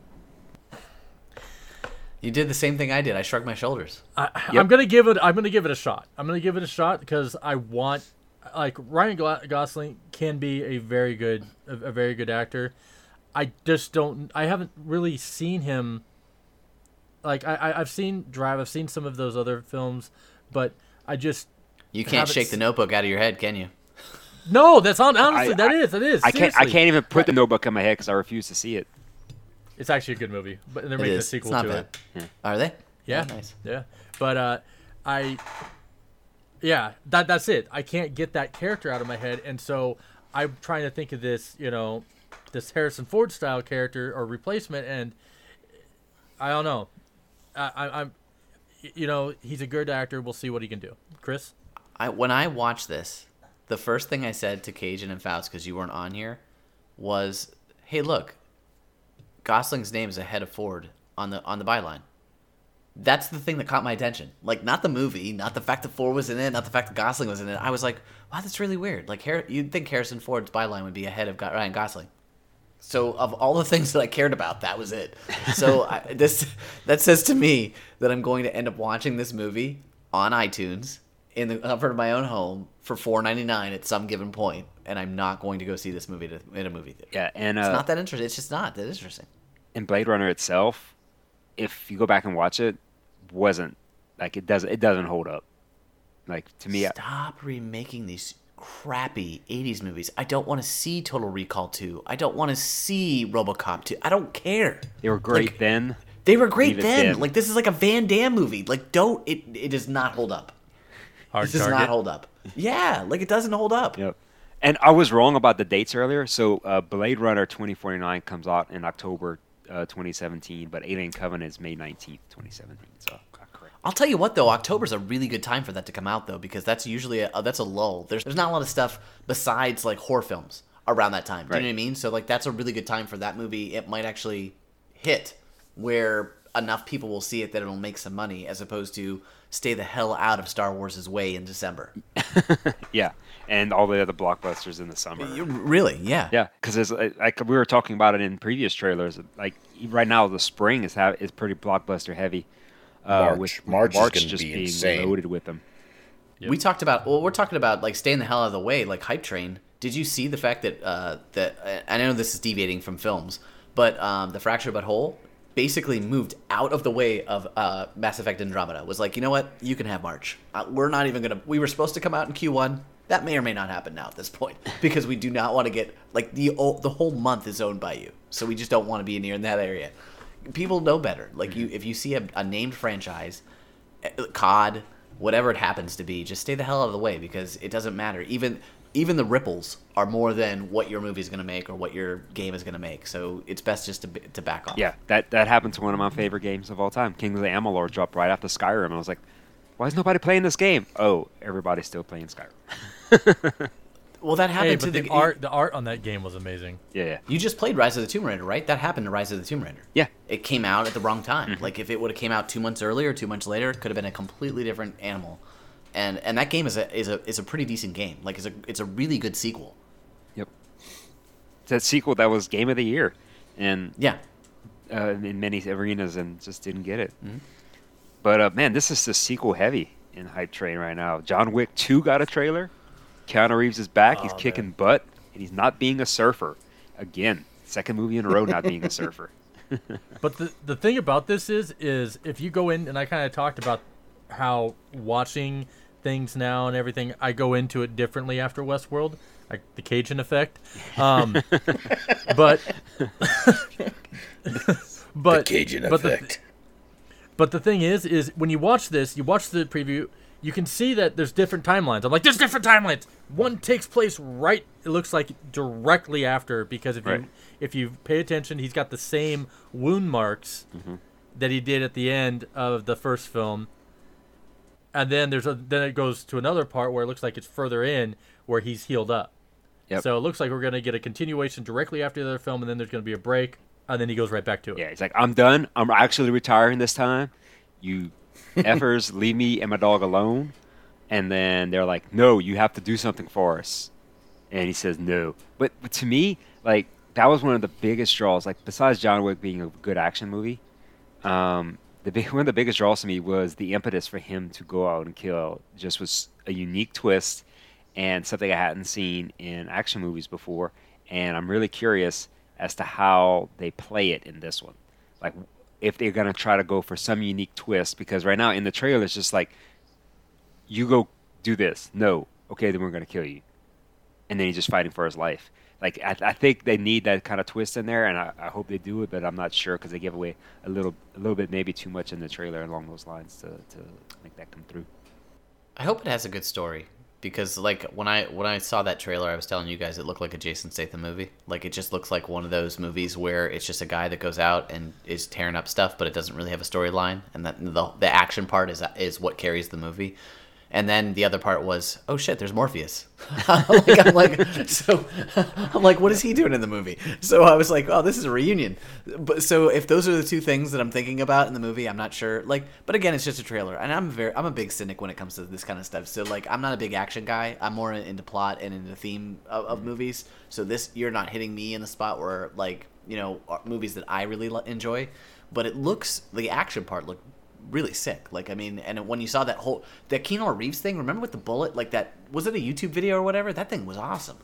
C: You did the same thing I did. I shrugged my shoulders.
F: I,
D: Yep.
F: I'm gonna give it. I'm gonna give it a shot. I'm gonna give it a shot because I want, like Ryan Go- Gosling can be a very good, a, a very good actor. I just don't. I haven't really seen him. Like I, I, I've seen Drive. I've seen some of those other films, but I just
C: You can't
F: haven't
C: shake the
F: s-
C: Notebook out of your head, can you?
F: no. That's on. Honestly,
D: I-
F: that
D: I-
F: is. That is.
D: I can't I
F: seriously.
D: can't even put the Notebook in my head because I refuse to see it.
F: It's actually a good movie, but they're
C: It
F: making a
C: is.
F: sequel
C: it's not
F: to
C: bad.
F: it.
C: Are they?
F: Yeah,
C: Oh, nice.
F: yeah. But uh, I, yeah, that that's it. I can't get that character out of my head, and so I'm trying to think of this, you know, this Harrison Ford style character or replacement, and I don't know. I, I, I'm, you know, he's a good actor. We'll see what he can do. Chris,
C: I when I watched this, the first thing I said to Cajun and Fouts, because you weren't on here, was, "Hey, look, Gosling's name is ahead of Ford on the on the byline." That's the thing that caught my attention. Like, not the movie, not the fact that Ford was in it, not the fact that Gosling was in it. I was like, wow, that's really weird. Like, Har- you'd think Harrison Ford's byline would be ahead of Go- Ryan Gosling. So, of all the things that I cared about, that was it. So, I, this that says to me that I'm going to end up watching this movie on iTunes in the comfort of my own home for four ninety-nine at some given point, and I'm not going to go see this movie to, in a movie theater.
D: Yeah, and
C: It's
D: uh,
C: not that interesting. It's just not that interesting.
D: in Blade Runner itself, if you go back and watch it, wasn't like it doesn't it doesn't hold up. Like to me, I,
C: Stop remaking these crappy eighties movies. I don't want to see Total Recall two. I don't want to see RoboCop two. I don't care.
D: they were great
C: Like,
D: then.
C: They were great
D: Leave it
C: then.
D: then.
C: Like, this is like a Van Damme movie. Like, don't it? It does not hold up.
F: hard
C: This does
F: target.
C: not hold up. Yeah, like it doesn't hold up.
D: Yep. And I was wrong about the dates earlier. So uh, Blade Runner twenty forty-nine comes out in October uh, twenty seventeen, but Alien Covenant is May nineteenth, twenty seventeen. So I got correct.
C: I'll tell you what, though, October's a really good time for that to come out, though, because that's usually a, that's a lull. There's there's not a lot of stuff besides like horror films around that time. Do you know
D: Right.
C: what I mean? So like that's a really good time for that movie. It might actually hit where enough people will see it that it'll make some money, as opposed to stay the hell out of Star Wars' way in December.
D: Yeah, and all the other blockbusters in the summer.
C: You- really? Yeah.
D: Yeah, because like we were talking about it in previous trailers. Like right now, the spring is ha- is pretty blockbuster heavy. Uh,
A: March.
D: with
A: March is
D: March
A: gonna
D: just
A: be
D: being
A: insane.
D: loaded with them.
C: We talked about well, we're talking about like staying the hell out of the way, like Hype Train. Did you see the fact that uh, that I know this is deviating from films, but um, the Fractured But Whole basically moved out of the way of uh, Mass Effect Andromeda. Was like, you know what, you can have March. Uh, we're not even gonna. We were supposed to come out in Q one. That may or may not happen now at this point because we do not want to get like the o- the whole month is owned by you, so we just don't want to be near in that area. People know better. Like you, if you see a, a named franchise, eh, C O D, whatever it happens to be, just stay the hell out of the way because it doesn't matter. Even even the ripples are more than what your movie is going to make or what your game is going to make. So it's best just to b- to back off.
D: Yeah, that that happened to one of my favorite games of all time. Kings of the Amalur dropped right after Skyrim, and I was like, "Why is nobody playing this game?" Oh, everybody's still playing Skyrim.
C: Well, that happened
F: Hey,
C: to
F: but
C: the,
F: the art, the art on that game was amazing.
D: Yeah, yeah,
C: You just played Rise of the Tomb Raider, right? That happened to Rise of the Tomb Raider.
D: yeah.
C: It came out at the wrong time.
D: Mm-hmm.
C: Like if it would have came out two months earlier, two months later, it could have been a completely different animal. and and that game is a is a is a pretty decent game. Like it's a it's a really good sequel.
D: Yep. It's that sequel that was Game of the Year, and
C: Yeah.
D: uh, in many arenas, and just didn't get it.
C: Mm-hmm.
D: But uh, man, this is the sequel heavy in hype train right now. John Wick two got a trailer. Keanu Reeves is back. He's
F: Oh,
D: kicking
F: man.
D: butt, and he's not being a surfer again. Second movie in a row not being a surfer.
F: But the the thing about this is is if you go in, and I kind of talked about how watching things now and everything, I go into it differently after Westworld, like the Cajun effect. Um, but but
A: the Cajun
F: but the,
A: effect.
F: But the thing is, is when you watch this, you watch the preview, you can see that there's different timelines. I'm like, there's different timelines. One takes place right, it looks like directly after, because if
D: Right.
F: you if you pay attention, he's got the same wound marks
D: Mm-hmm.
F: that he did at the end of the first film. And then there's a then it goes to another part where it looks like it's further in where he's healed up.
D: Yep.
F: So it looks like we're going to get a continuation directly after the other film, and then there's going to be a break, and then he goes right back to it.
D: Yeah, he's like, I'm done. I'm actually retiring this time. You effers leave me and my dog alone. And then they're like, no, you have to do something for us. And he says no. But, but to me, like, that was one of the biggest draws. Like, besides John Wick being a good action movie, um, the big, one of the biggest draws to me was the impetus for him to go out and kill. Just was a unique twist and something I hadn't seen in action movies before. And I'm really curious as to how they play it in this one. Like, if they're going to try to go for some unique twist. Because right now in the trailer, it's just like, you go do this. No. Okay, then we're going to kill you. And then he's just fighting for his life. Like, I, I think they need that kind of twist in there, and I, I hope they do it, but I'm not sure because they give away a little a little bit, maybe too much in the trailer along those lines to, to make that come through.
C: I hope it has a good story, because like when I when I saw that trailer, I was telling you guys it looked like a Jason Statham movie. Like, it just looks like one of those movies where it's just a guy that goes out and is tearing up stuff, but it doesn't really have a storyline, and that the the action part is is what carries the movie. And then the other part was, oh shit, there's Morpheus. like, I'm like, so I'm like, what is he doing in the movie? So I was like, oh, this is a reunion. But so if those are the two things that I'm thinking about in the movie, I'm not sure. Like, but again, it's just a trailer, and I'm very, I'm a big cynic when it comes to this kind of stuff. So like, I'm not a big action guy. I'm more into plot and into theme of, of movies. So this, you're not hitting me in the spot where like, you know, movies that I really lo- enjoy. But it looks, the action part looked really sick. Like, I mean, and when you saw that whole that Keanu Reeves thing, remember with the bullet, like that, was it a YouTube video or whatever? That thing was awesome.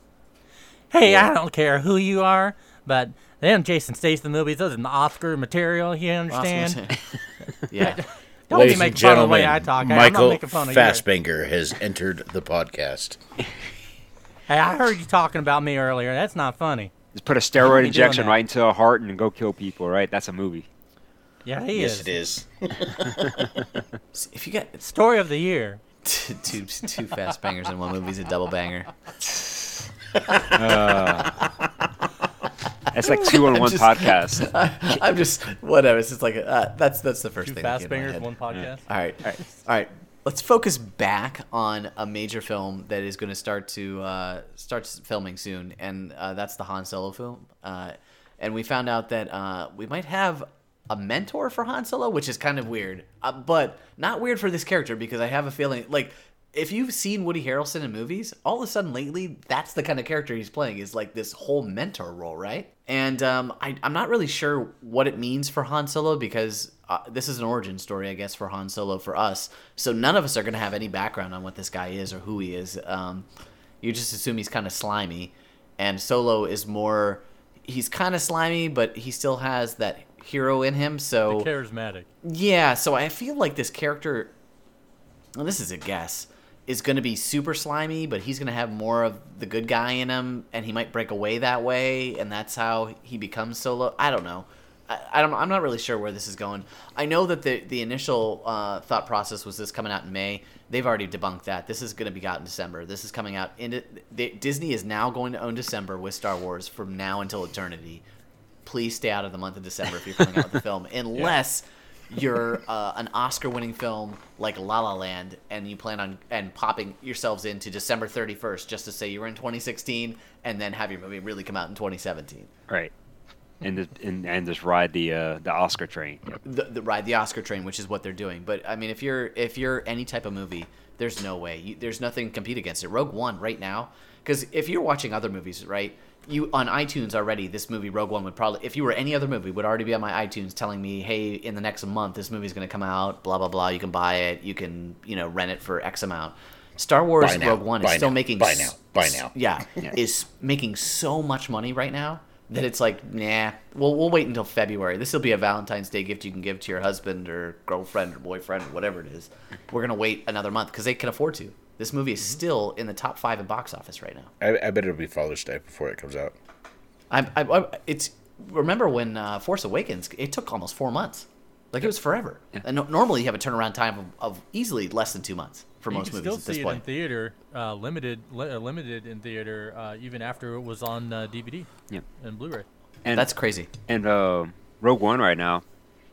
F: Hey, I don't care who you are, but them Jason Statham movies, those are Oscar material, you understand?
C: Awesome. Yeah.
F: Don't
A: Ladies
F: be making
A: and
F: fun of the way
A: gentlemen,
F: I talk. Hey, I'm not
A: Michael
F: making fun of
A: Fassbender has entered the podcast.
F: you. Hey, I heard you talking about me earlier. That's not funny.
D: Just put a
F: How are
D: steroid
F: you
D: injection
F: doing that?
D: right into a heart and go kill people, right? That's a movie.
F: Yeah, he
A: Yes,
F: is.
A: it is.
C: If you get
F: Story of the year.
C: two, two, two fast bangers in one movie is a double banger.
D: It's like two on
C: I'm
D: one
C: just-
D: podcast.
C: I'm just whatever. It's just like uh, that's that's the first
F: Two
C: thing. that
F: fast
C: came to my
F: bangers,
C: head.
F: one podcast.
C: All right, all right, all right. Let's focus back on a major film that is going to start to uh, start filming soon, and uh, that's the Han Solo film. Uh, and we found out that uh, we might have a mentor for Han Solo, which is kind of weird, uh, but not weird for this character because I have a feeling like if you've seen Woody Harrelson in movies, all of a sudden lately, that's the kind of character he's playing is like this whole mentor role, right? And um, I, I'm not really sure what it means for Han Solo because uh, this is an origin story, I guess, for Han Solo for us. So none of us are going to have any background on what this guy is or who he is. Um, you just assume he's kind of slimy. And Solo is more, he's kind of slimy, but he still has that hero in him. So
F: Charismatic.
C: yeah, so I feel like this character, well, this is a guess, is going to be super slimy, but he's going to have more of the good guy in him, and he might break away that way, and that's how he becomes Solo. I don't know. I, I don't. I'm not really sure where this is going. I know that the the initial uh, thought process was this coming out in May. They've already debunked that. This is going to be out in December. This is coming out in the, Disney is now going to own December with Star Wars from now until eternity. Please stay out of the month of December if you're coming out with the film, unless you're uh, an Oscar-winning film like La La Land, and you plan on and popping yourselves into December thirty-first just to say you were in twenty sixteen, and then have your movie really come out in twenty seventeen.
D: Right. And just, and, and just ride the uh, the Oscar train. Yep.
C: The, the ride the Oscar train, which is what they're doing. But I mean, if you're if you're any type of movie There's no way. You, there's nothing to compete against it. Rogue One right now, because if you're watching other movies, right, you on iTunes already, this movie Rogue One would probably, if you were any other movie, would already be on my iTunes telling me, hey, in the next month this movie's going to come out, blah blah blah. You can buy it, you can you know rent it for X amount. Star Wars Rogue One is still
A: now,
C: making
A: buy now, buy now.
C: Yeah, yeah, is making so much money right now that it's like, nah, we'll we'll wait until February. This will be a Valentine's Day gift you can give to your husband or girlfriend or boyfriend or whatever it is. We're gonna wait another month because they can afford to. This movie is still in the top five in box office right now.
A: I, I bet it'll be Father's Day before it comes out.
C: I, I, I it's remember when uh, Force Awakens? It took almost four months. Like it was forever. Yeah. And no, normally you have a turnaround time of, of easily less than two months for
F: you
C: most
F: can
C: movies
F: still
C: at this
F: see
C: point.
F: it in theater, uh, limited, li- limited in theater, uh, even after it was on uh, D V D
D: yeah.
F: and Blu-ray.
D: And
C: that's crazy.
D: And uh, Rogue One right now,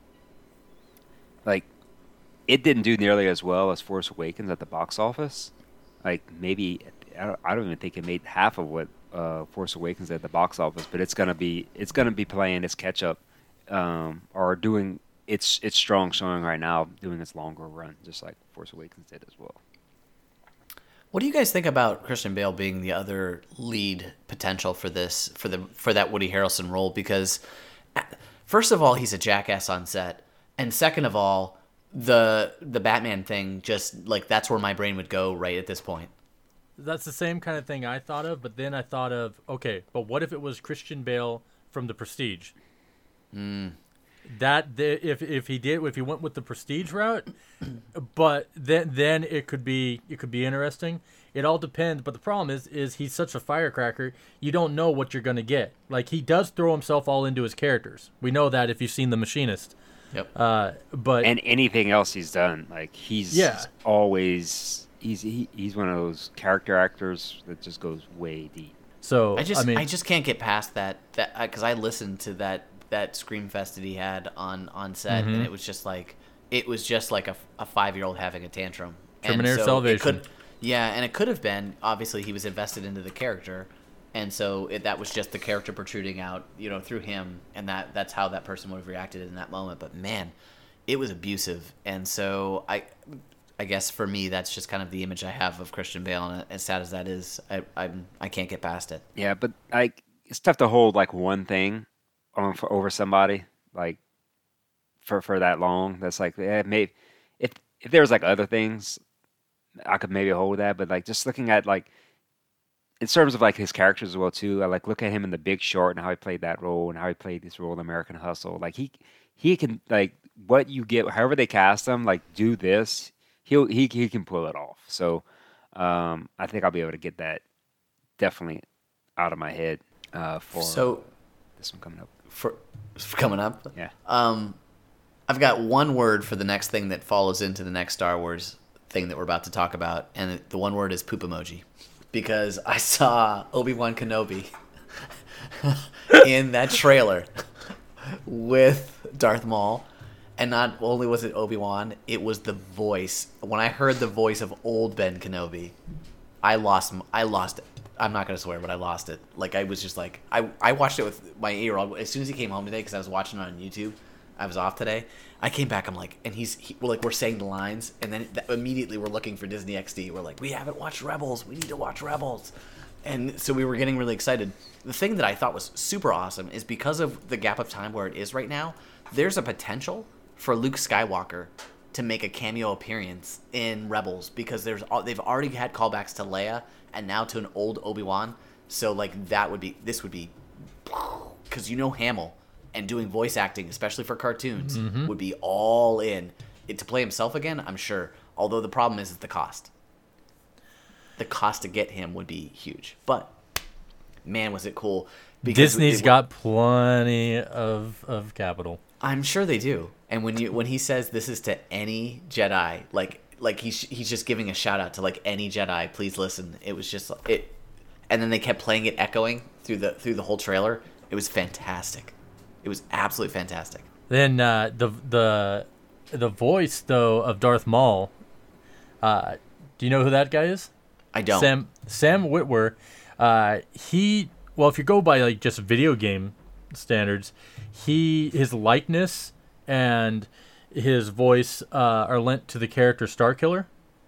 D: like, it didn't do nearly as well as Force Awakens at the box office. Like, maybe I don't, I don't even think it made half of what uh, Force Awakens did at the box office. But it's gonna be it's gonna be playing its catch up, um, or doing its its strong showing right now, doing its longer run, just like Force Awakens did as well.
C: What do you guys think about Christian Bale being the other lead potential for this, for the for that Woody Harrelson role? Because first of all, he's a jackass on set, and second of all, the the Batman thing, just like that's where my brain would go right at this point.
F: That's the same kind of thing I thought of, but then I thought of, okay, but what if it was Christian Bale from The Prestige?
C: Mm.
F: That the, if if he did if he went with the Prestige route, but then then it could be it could be interesting. It all depends. But the problem is is he's such a firecracker. You don't know what you're gonna get. Like he does throw himself all into his characters. We know that if you've seen The Machinist.
C: Yep.
F: Uh, but
D: and anything else he's done, like he's
F: yeah.
D: always he's he, he's one of those character actors that just goes way deep.
F: So
C: I just
F: I, mean,
C: I just can't get past that that because I listened to that. that Screamfest that he had on, on set,
F: mm-hmm.
C: and it was just like it was just like a, a five-year-old having a tantrum.
F: Terminator
C: and so
F: Salvation.
C: It could, yeah, and it could have been, obviously he was invested into the character, and so it, that was just the character protruding out, you know, through him, and that that's how that person would have reacted in that moment. But man, it was abusive, and so I I guess for me that's just kind of the image I have of Christian Bale, and as sad as that is, I I'm, I can't get past it.
D: Yeah, but like it's tough to hold like one thing on for, over somebody like for for that long. That's like yeah, maybe if if there was like other things, I could maybe hold that. But like just looking at like in terms of like his characters as well too. I like look at him in The Big Short and how he played that role and how he played this role in American Hustle. Like he he can like what you get, however they cast him, like do this, he'll he he can pull it off. So um, I think I'll be able to get that definitely out of my head uh, for
C: So
D: this one coming up.
C: for, for coming up,
D: Yeah.
C: Um, I've got one word for the next thing that follows into the next Star Wars thing that we're about to talk about, and the one word is poop emoji, because I saw Obi-Wan Kenobi in that trailer with Darth Maul, and not only was it Obi-Wan, it was the voice. When I heard the voice of old Ben Kenobi, I lost. I lost it. I'm not gonna swear, but I lost it. Like I was just like I I watched it with my eight-year-old as soon as he came home today because I was watching it on YouTube. I was off today. I came back. I'm like, and he's he, we're like we're saying the lines, and then th- immediately we're looking for Disney X D. We're like, we haven't watched Rebels. We need to watch Rebels. And so we were getting really excited. The thing that I thought was super awesome is because of the gap of time where it is right now, there's a potential for Luke Skywalker to make a cameo appearance in Rebels because there's they've already had callbacks to Leia and now to an old Obi-Wan. So like that would be this would be because you know Hamill and doing voice acting, especially for cartoons,
F: mm-hmm.
C: would be all in. It, to play himself again, I'm sure. Although the problem is, is the cost. The cost to get him would be huge. But man, was it cool!
F: Disney's
C: it,
F: got plenty of of capital.
C: I'm sure they do. And when you when he says this is to any Jedi, like like he's he's just giving a shout out to like any Jedi, please listen. It was just it, and then they kept playing it echoing through the through the whole trailer. It was fantastic. It was absolutely fantastic.
F: Then uh, the the the voice though of Darth Maul. Uh, do you know who that guy is?
C: I don't.
F: Sam Sam Witwer. Uh, he well, if you go by like just video game standards, he his likeness and his voice uh, are lent to the character Starkiller.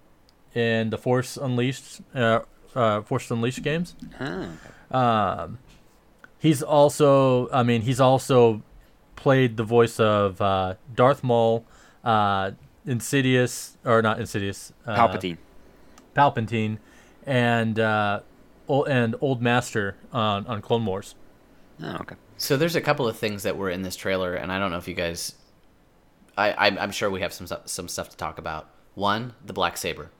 F: in the Force Unleashed, uh, uh, Force Unleashed games.
D: Oh.
F: Um, he's also, I mean, he's also played the voice of uh, Darth Maul, uh, Insidious, or not Insidious, uh,
D: Palpatine.
F: Palpatine, and uh, o- and Old Master on, on Clone Wars.
D: Oh, okay.
C: So there's a couple of things that were in this trailer, and I don't know if you guys. I I'm, I'm sure we have some stu- some stuff to talk about. One, the black saber.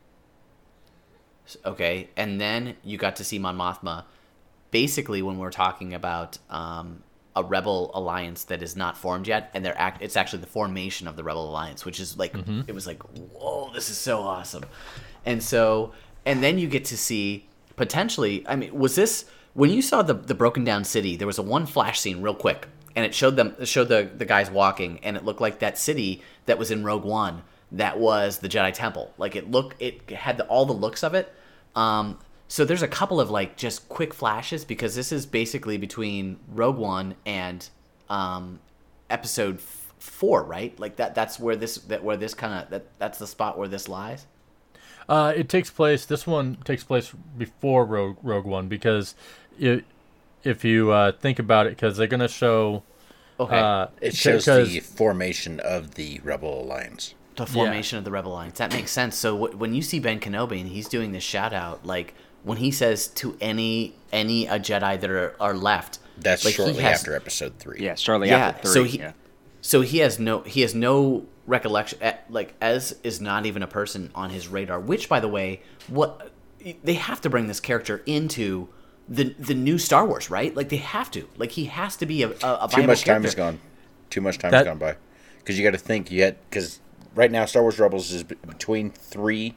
C: S- Okay, and then you got to see Mon Mothma. Basically, when we're talking about um, a rebel alliance that is not formed yet, and they're act, it's actually the formation of the rebel alliance, which is like it was like, whoa, this is so awesome. And so, and then you get to see potentially. I mean, was this when you saw the the broken down city? There was a one flash scene, real quick, and it showed them, it showed the the guys walking, and it looked like that city that was in Rogue One. That was the Jedi Temple. Like it looked, it had the, all the looks of it. Um, so there's a couple of like just quick flashes because this is basically between Rogue One and um, Episode f- Four, right? Like that. That's where this that where this kind of that that's the spot where this lies.
F: Uh, it takes place. This one takes place before Rogue Rogue One because it, if you uh, think about it, because they're gonna show.
C: Okay.
F: Uh,
A: It shows
F: because-
A: the formation of the Rebel Alliance.
C: The formation of the Rebel Alliance. That makes sense. So w- when you see Ben Kenobi and he's doing this shout out, like when he says to any any a Jedi that are, are left,
A: That's
C: like, he
A: shortly
C: has-
A: after Episode Three.
D: Yeah, shortly
C: Yeah,
D: after three.
C: so he-
D: yeah.
C: So he has no he has no recollection. eh, Like Ez is not even a person on his radar. Which, by the way, what they have to bring this character into the the new Star Wars, right? Like they have to. Like he has to be a, a, a
A: Too
C: viable
A: much time
C: character.
A: has gone. Too much time
F: That-
A: has gone by. Because you got to think yet. Because right now, Star Wars Rebels is be- between three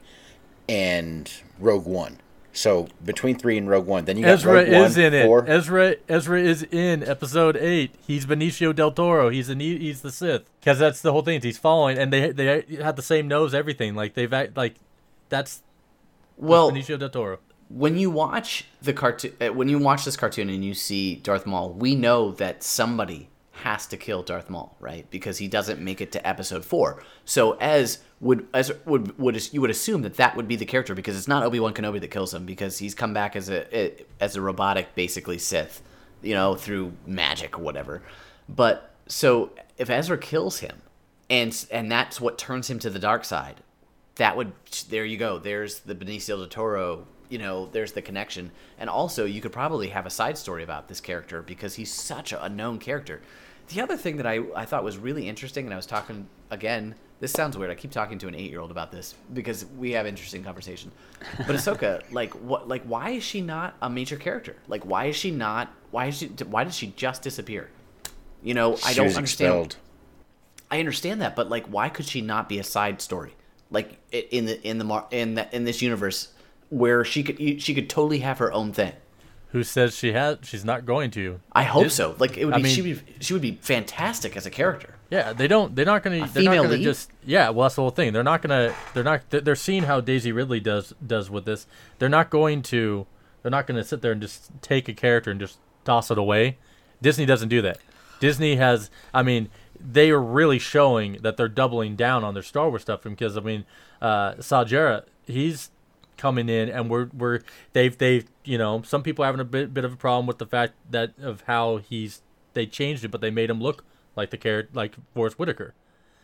A: and Rogue One. So between three and Rogue One, then you got
F: Ezra
A: Rogue
F: is
A: One,
F: in
A: four.
F: it. Ezra Ezra is in Episode Eight. He's Benicio del Toro. He's the he's the Sith. Because that's the whole thing. He's following, and they they had the same nose, everything. Like they've act- like that's
C: Well,
F: Benicio del Toro.
C: when you watch the cartoon, when you watch this cartoon and you see Darth Maul, we know that somebody has to kill Darth Maul, right? Because he doesn't make it to Episode Four. So as would as would would you would assume that that would be the character because it's not Obi-Wan Kenobi that kills him because he's come back as a as a robotic, basically Sith, you know, through magic or whatever. But so if Ezra kills him, and and that's what turns him to the dark side, that would there you go. There's the Benicio del Toro. You know, there's the connection. And also, you could probably have a side story about this character because he's such a known character. The other thing that I, I thought was really interesting, and I was talking, again, this sounds weird. I keep talking to an eight-year-old about this because we have interesting conversation. But Ahsoka, like, what, like, why is she not a major character? Like, why is she not, why is she, why did she just disappear? You know, I
A: She
C: don't
A: was
C: understand.
A: expelled.
C: I understand that, but, like, why could she not be a side story? Like, i- in the, in the, mar- in the, in this universe, where she could she could totally have her own thing.
F: Who says she has? She's not going to.
C: I hope
F: Dis-
C: so. Like it would
F: I
C: be,
F: mean-
C: she would she would be fantastic as a character.
F: Yeah, they don't. They're not gonna.
C: A
F: They're not
C: female
F: gonna
C: lead?
F: just. Yeah, well, that's the whole thing. They're not gonna. They're not. They're, they're seeing how Daisy Ridley does does with this. They're not going to. They're not gonna sit there and just take a character and just toss it away. Disney doesn't do that. Disney has. I mean, they are really showing that they're doubling down on their Star Wars stuff because I mean, uh, Saw Gerrera, he's coming in and we're we're they've they've you know some people are having a bit bit of a problem with the fact that of how he's they changed it but they made him look like the character like Forrest Whitaker.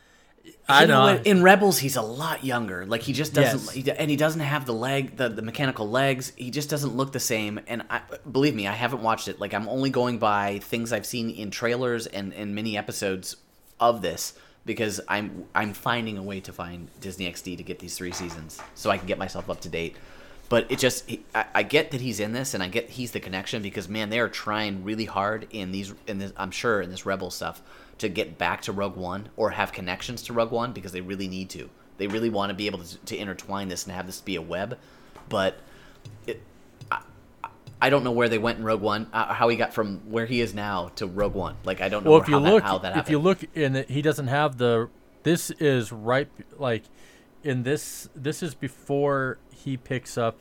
F: I
C: You know
F: know.
C: what? In Rebels, he's a lot younger. Like he just doesn't,
F: Yes.
C: he, and he doesn't have the leg, the, the mechanical legs. He just doesn't look the same. And I, believe me, I haven't watched it. Like I'm only going by things I've seen in trailers and and mini episodes of this because I'm I'm finding a way to find Disney X D to get these three seasons so I can get myself up to date. But it just, he, I, I get that he's in this, and I get he's the connection because man, they are trying really hard in these, in this, I'm sure in this Rebel stuff to get back to Rogue One or have connections to Rogue One because they really need to. They really want to be able to, to intertwine this and have this be a web. But it, I, I don't know where they went in Rogue One, uh, how he got from where he is now to Rogue One. Like I don't know
F: Well,
C: how,
F: if you
C: that,
F: look,
C: how that happened.
F: if you look in it, he doesn't have the. This is right, like, in this. This is before he picks up.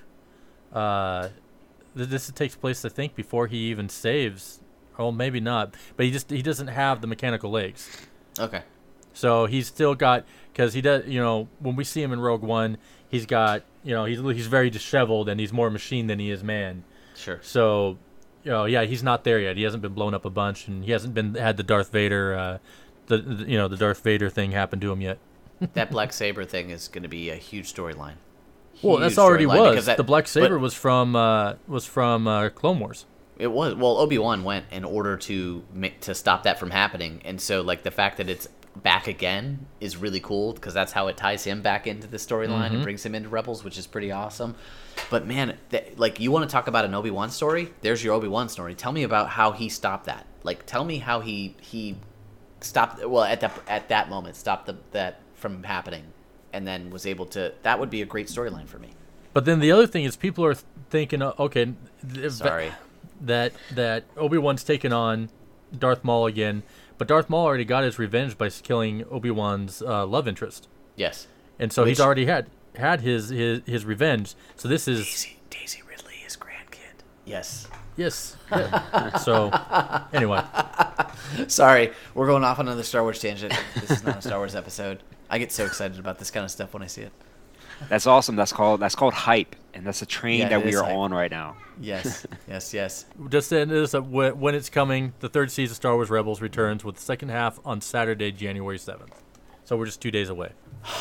F: Uh, th- this takes place, I think, before he even saves. Oh, maybe not, but he just he doesn't have the mechanical legs.
C: okay.
F: So he's still got because he does. You know, when we see him in Rogue One, he's got you know, he's he's very disheveled and he's more machine than he is man.
C: Sure.
F: So, you know, yeah, he's not there yet. He hasn't been blown up a bunch, and he hasn't been had the Darth Vader, uh, the, the you know the Darth Vader thing happen to him yet.
C: That Black Saber thing is going to be a huge storyline.
F: Well, that's
C: Huge
F: already
C: storyline,
F: was.
C: because that-
F: the Black Saber
C: but-
F: was from uh, was from uh, Clone Wars.
C: It was. Well, Obi-Wan went in order to ma- to stop that from happening, and so like the fact that it's back again is really cool because that's how it ties him back into the storyline and brings him into Rebels, which is pretty awesome. But man, th- like you want to talk about an Obi-Wan story? There's your Obi-Wan story. Tell me about how he stopped that. Like, tell me how he he stopped. Well, at that at that moment, stopped the, that from happening, and then was able to. That would be a great storyline for me.
F: But then the other thing is people are thinking, uh, okay, th-
C: Sorry.
F: that that Obi-Wan's taken on Darth Maul again, but Darth Maul already got his revenge by killing Obi-Wan's uh, love interest,
C: Yes.
F: and so
C: Which-
F: he's already had had his, his his revenge. So this is
C: Daisy, Daisy Ridley, his grandkid. Yes.
F: yes. yeah. So anyway,
C: Sorry, we're going off on another Star Wars tangent. This is not a Star Wars episode. I get so excited about this kind of stuff when I see it.
D: That's awesome. That's called that's called hype, and that's a train
C: Yeah,
D: that
C: it
D: we
C: is
D: are
C: hype.
D: on right now.
C: Yes, yes, yes.
F: just saying this uh, wh- when it's coming, the third season of Star Wars Rebels returns with the second half on Saturday, January seventh. So we're just two days away.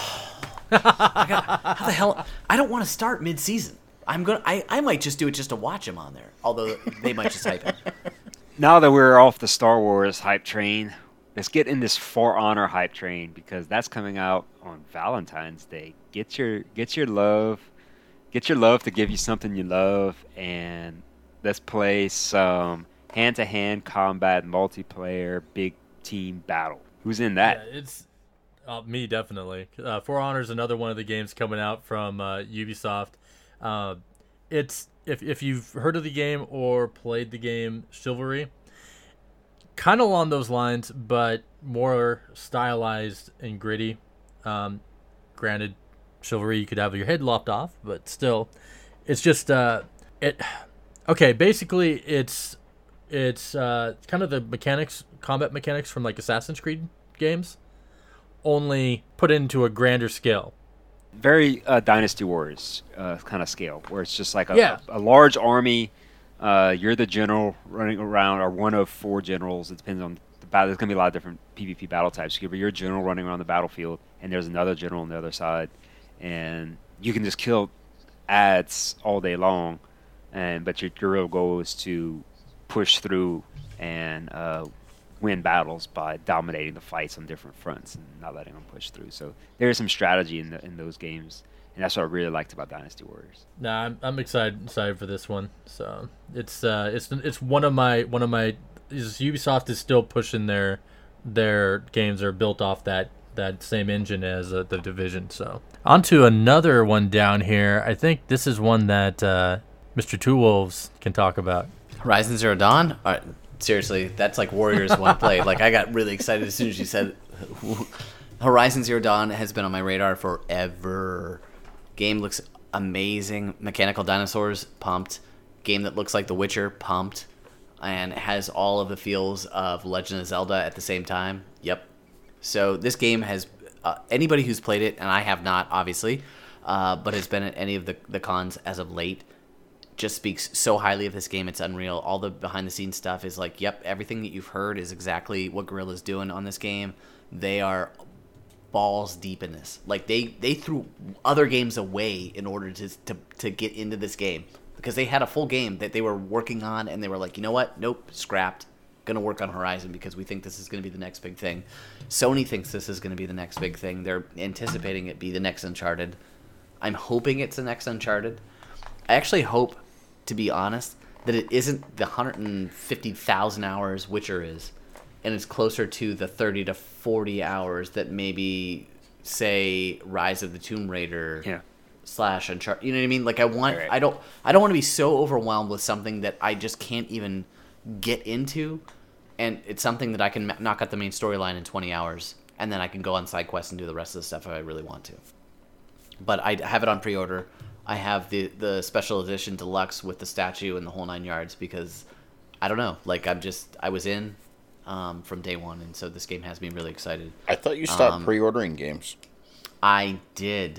C: How the hell? I don't want to start mid-season. I'm gonna. I, I might just do it just to watch him on there. Although they might just hype it.
D: Now that we're off the Star Wars hype train, let's get in this For Honor hype train because that's coming out on Valentine's Day. Get your get your love, get your love to give you something you love, and let's play some hand-to-hand combat multiplayer big team battle. Who's in that?
F: Yeah, it's uh, me definitely. Uh, For Honor is another one of the games coming out from uh, Ubisoft. Uh, it's if if you've heard of the game or played the game Chivalry, kind of along those lines, but more stylized and gritty. Um, granted, Chivalry you could have your head lopped off, but still, it's just uh, it. Okay, basically it's it's uh, kind of the mechanics, combat mechanics from like Assassin's Creed games, only put into a grander scale.
D: Very uh, Dynasty Wars uh, kind of scale, where it's just like a,
F: Yeah.
D: a, a large army. Uh, you're the general running around, or one of four generals. It depends on the battle. There's going to be a lot of different PvP battle types. You're your general running around the battlefield, and there's another general on the other side, and you can just kill ads all day long. And but your, your real goal is to push through and uh, win battles by dominating the fights on different fronts and not letting them push through. So there's some strategy in the, in those games, and that's what I really liked about Dynasty Warriors.
F: Nah, I'm I'm excited excited for this one. So it's uh it's it's one of my one of my is Ubisoft is still pushing their their games are built off that that same engine as uh, the Division. So on to another one down here. I think this is one that uh, Mister Two Wolves can talk about.
C: Horizon Zero Dawn? All right, seriously, that's like Warriors one play. Like I got really excited as soon as you said Horizon Zero Dawn has been on my radar forever. Game looks amazing. Mechanical dinosaurs, pumped. Game that looks like The Witcher, pumped. And has all of the feels of Legend of Zelda at the same time. Yep. So this game has uh, anybody who's played it, and I have not, obviously, uh, but has been at any of the, the cons as of late, just speaks so highly of this game. It's unreal. All the behind the scenes stuff is like, yep, everything that you've heard is exactly what Guerrilla's doing on this game. They are balls deep in this. Like they, they threw other games away in order to, to to get into this game because they had a full game that they were working on and they were like, you know what? Nope, scrapped. Gonna work on Horizon because we think this is gonna be the next big thing. Sony thinks this is gonna be the next big thing. They're anticipating it be the next Uncharted. I'm hoping it's the next Uncharted. I actually hope, to be honest, that it isn't the one hundred fifty thousand hours Witcher is, and it's closer to the thirty to forty hours that maybe, say, Rise of the Tomb Raider
D: Yeah.
C: slash Uncharted. You know what I mean? Like I want,
D: Right.
C: I don't, I don't want to be so overwhelmed with something that I just can't even get into, and it's something that I can ma- knock out the main storyline in twenty hours, and then I can go on side quests and do the rest of the stuff if I really want to. But I have it on pre-order. I have the the special edition deluxe with the statue and the whole nine yards because I don't know. Like I'm just I was in um, from day one, and so this game has me really excited.
A: I thought you stopped
C: Um,
A: pre-ordering games.
C: I did,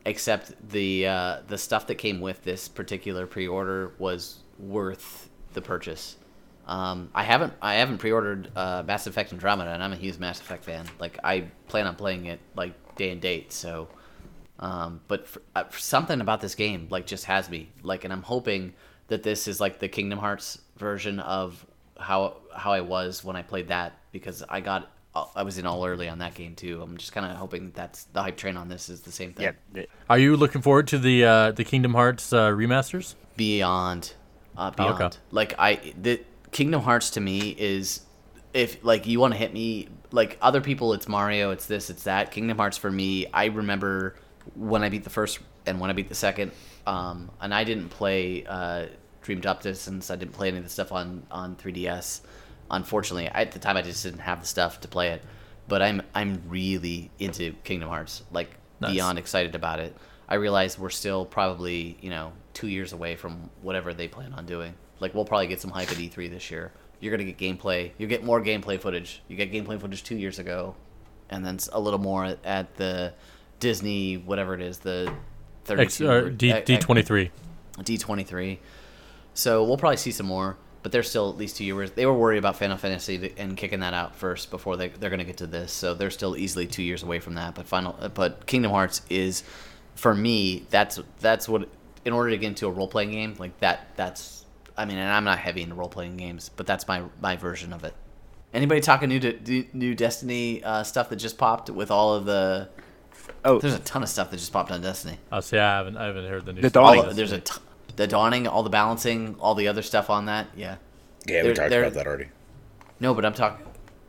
C: except the uh, the stuff that came with this particular pre-order was worth the purchase. Um, I haven't I haven't pre-ordered uh, Mass Effect Andromeda, and I'm a huge Mass Effect fan. Like I plan on playing it like day and date. So, um, but for, uh, for something about this game like just has me like, and I'm hoping that this is like the Kingdom Hearts version of how how I was when I played that, because I got I was in all early on that game too. I'm just kind of hoping that that's the hype train on this is the same thing.
D: Yeah.
F: Are you looking forward to the uh, the Kingdom Hearts uh, remasters?
C: Beyond, uh, beyond.
F: Okay.
C: Like I the. Kingdom Hearts to me is, if like you want to hit me, like other people it's Mario, it's this, it's that. Kingdom Hearts for me, I remember when I beat the first and when I beat the second, um, and I didn't play uh, Dream Drop Distance, I didn't play any of the stuff on, on three D S. Unfortunately, I, at the time I just didn't have the stuff to play it, but I'm I'm really into Kingdom Hearts, like
F: Nice.
C: beyond excited about it. I realize we're still probably, you know, two years away from whatever they plan on doing. Like, we'll probably get some hype at E three this year. You're going to get gameplay. You get more gameplay footage. You get gameplay footage two years ago. And then a little more at the Disney, whatever it is, the
F: X,
C: thirty-two...
F: uh, D, D twenty-three.
C: D twenty-three. So we'll probably see some more. But they're still at least two years. They were worried about Final Fantasy and kicking that out first before they, they're going to get to this. So they're still easily two years away from that. But final, but Kingdom Hearts is, for me, that's that's what... In order to get into a role-playing game, like that, that's... I mean, and I'm not heavy into role-playing games, but that's my my version of it. Anybody talking new de- new Destiny uh, stuff that just popped with all of the...
D: Oh,
C: There's a ton of stuff that just popped on Destiny.
F: I'll say I haven't I haven't heard the news.
D: The
F: stuff.
D: Dawning.
C: All, there's a t- the Dawning, all the balancing, all the other stuff on that. Yeah.
A: Yeah, we
C: They're-
A: talked
C: they're-
A: about that already.
C: No, but I'm talking...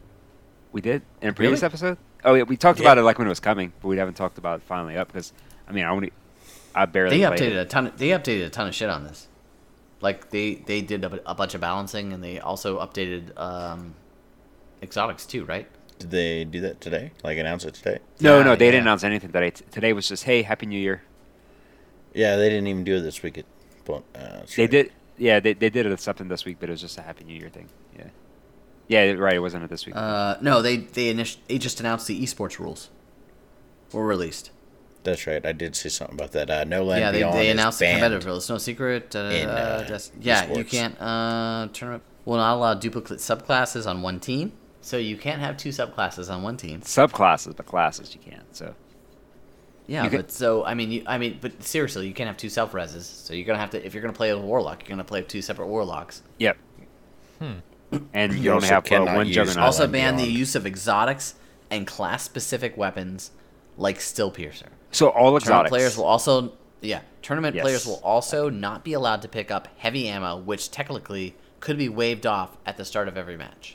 D: we did in a previous
C: Really?
D: episode. Oh yeah, we talked
C: Yeah.
D: about it like when it was coming, but we haven't talked about it finally up because I mean I only I barely
C: They
D: played
C: updated
D: it.
C: a ton. Of, they updated a ton of shit on this. Like they they did a, a bunch of balancing, and they also updated um, exotics too, right?
A: Did they do that today? Like announce it today?
D: No,
C: Yeah,
D: no, they
C: yeah.
D: didn't announce anything today. T- Today was just hey, Happy New Year.
A: Yeah, they didn't even do it this week. At, well, uh, that's
D: They
A: right.
D: did, yeah, they they did it something this week, but it was just a Happy New Year thing. Yeah, yeah, right. It wasn't it this week.
C: Uh, no, they they init- they just announced the esports rules were released.
A: That's right. I did see something about that. Uh, No Land
C: yeah, they,
A: Beyond
C: they
A: is
C: announced the
A: banned.
C: competitive rules. It's no secret. Uh,
A: in, uh,
C: just- yeah, you
A: esports.
C: can't uh, tournament will not allow duplicate subclasses on one team. So you can't have two subclasses on one team.
D: Subclasses, but classes you can't. So
C: Yeah,
D: You can-
C: but so I mean, you, I mean, but seriously, you can't have two self reses. So you're gonna have to, if you're gonna play a warlock, you're gonna play two separate warlocks.
D: yep. And you,
A: You
D: only
A: also
D: have uh,
A: cannot
D: one
A: use
D: juggernaut.
C: Also
A: Land
C: ban the
A: Beyond.
C: use of exotics and class specific weapons like Still Piercer.
D: So all
C: Tournament
D: exotics.
C: players will also, yeah, tournament
D: Yes.
C: players will also not be allowed to pick up heavy ammo, which technically could be waived off at the start of every match.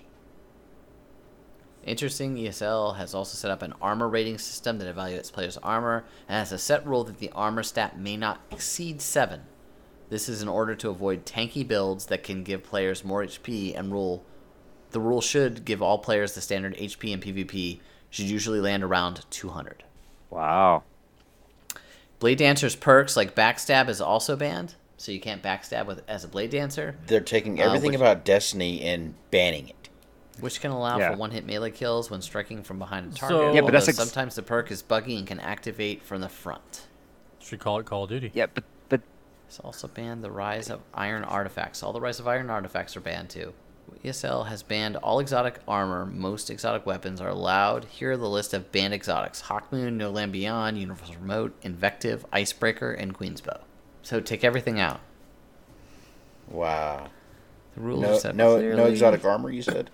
C: Interesting, E S L has also set up an armor rating system that evaluates players' armor and has a set rule that the armor stat may not exceed seven. This is in order to avoid tanky builds that can give players more H P, and rule the rule should give all players the standard H P in PvP should usually land around two hundred.
D: Wow.
C: Blade Dancer's perks like Backstab is also banned, so you can't backstab with as a Blade Dancer,
A: They're taking
C: Uh,
A: everything
C: which-
A: about Destiny and banning it.
C: which can allow
D: Yeah.
C: for one-hit melee kills when striking from behind a
F: So-
C: target.
F: Yeah,
D: but that's
C: although
D: ex-
C: sometimes the perk is buggy and can activate from the front.
F: Should call it Call of Duty.
D: Yeah, but but
C: It's also banned the Rise of Iron Artifacts. All the Rise of Iron Artifacts are banned too. E S L has banned all exotic armor. Most exotic weapons are allowed. Here are the list of banned exotics: Hawkmoon, No Land Beyond, Universal Remote, Invective, Icebreaker, and Queen's Bow. So take everything out.
A: Wow.
C: The rules are
A: No,
C: set
A: no,
C: clearly.
A: no exotic armor. You said.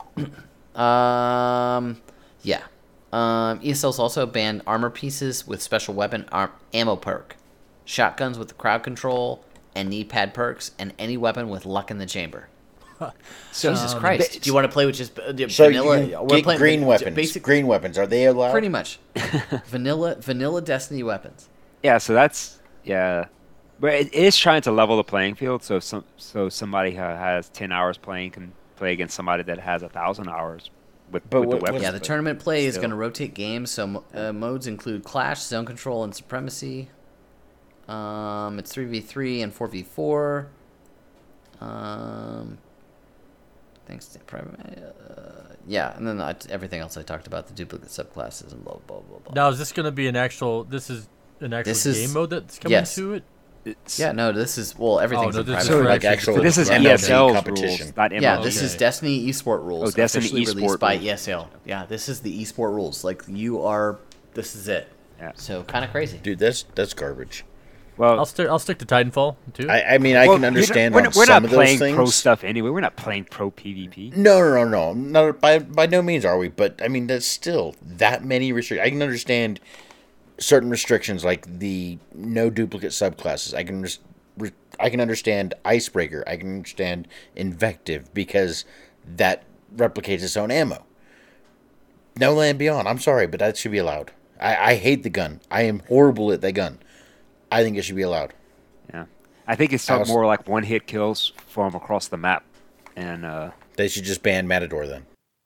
C: Um, yeah. Um, E S L's also banned armor pieces with special weapon ar- ammo perk, shotguns with crowd control and knee pad perks, and any weapon with luck in the chamber.
D: so
C: Jesus Christ! Do you want to play with just uh,
A: So
C: vanilla?
A: you can
C: we're
A: get
C: playing
A: green
C: va-
A: weapons.
C: Basic,
A: Green weapons. Are they allowed?
C: pretty much. vanilla, vanilla Destiny weapons.
D: yeah, so that's yeah, but it is trying to level the playing field. So some so somebody who has ten hours playing can play against somebody that has a thousand hours with,
A: But
D: with
A: what-
D: the weapons.
C: Yeah, the
A: but
C: tournament play is
A: still.
C: going to rotate games, so mo- uh, modes include Clash, Zone Control, and Supremacy. Um, it's three v three and four v four. Um, thanks to private, uh, yeah, and then I, everything else I talked about, the duplicate subclasses and blah blah blah blah.
F: Now is this going to be an actual? This is an actual
C: This is-
F: game mode that's coming
C: yes.
F: to it?
D: It's,
C: Yeah, no, this is well, everything's
F: no,
C: in
F: this
C: private.
F: is
D: So,
F: for
A: like
F: actual-
A: actual-
D: so this is
A: M L B
D: E S L's
A: competition.
D: rules, not M L B.
C: Yeah, this
F: Okay.
C: is Destiny Esport rules.
D: Oh, Destiny
C: officially
D: Esport
C: released by
D: rules.
C: E S L. Yeah, this is the Esport rules. Like you are, this is it.
D: Yeah.
C: So kind of crazy.
A: Dude, that's that's garbage.
D: Well,
F: I'll stick. I'll stick to Titanfall too.
A: I, I mean, I
D: well,
A: can
D: you're not-
A: understand
D: We're,
A: on
D: not- we're
A: some
D: not
A: of those
D: playing
A: things.
D: pro stuff anyway. We're not playing pro PvP.
A: No, no, no, no. Not by by no means are we. But I mean, that's still that many restrictions. I can understand certain restrictions like the no duplicate subclasses. I can res- re- I can understand Icebreaker. I can understand Invective because that replicates its own ammo. No Land Beyond. I'm sorry, but that should be allowed. I, I hate the gun. I am horrible at that gun. I think it should be allowed.
D: Yeah, I think it's
A: I
D: something
A: also-
D: more like one hit kills from across the map, and uh,
A: They should just ban Matador then.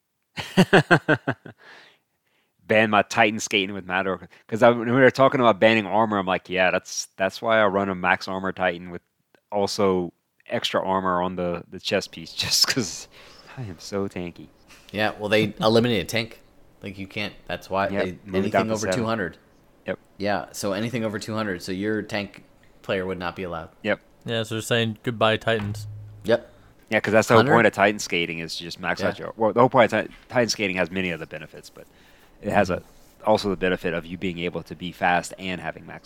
D: ban my Titan skating with Matador. Because when we were talking about banning armor, I'm like, yeah, that's that's why I run a max armor Titan with also extra armor on the the chest piece, just because I am so tanky.
C: Yeah, well, they eliminated tank. Like you can't. That's why
D: Yep,
C: they,
D: move it down
C: anything
D: to
C: over
D: seven.
C: two hundred.
D: Yep,
C: Yeah, so anything over two hundred. So your tank player would not be allowed.
D: yep,
F: yeah, so they're saying goodbye Titans.
C: Yep.
D: yeah. Because that's the whole
C: one hundred?
D: point of Titan skating is just max out
C: Yeah.
D: your. Well, the whole point of Ti- Titan skating has many other benefits, but it has a also the benefit of you being able to be fast and having max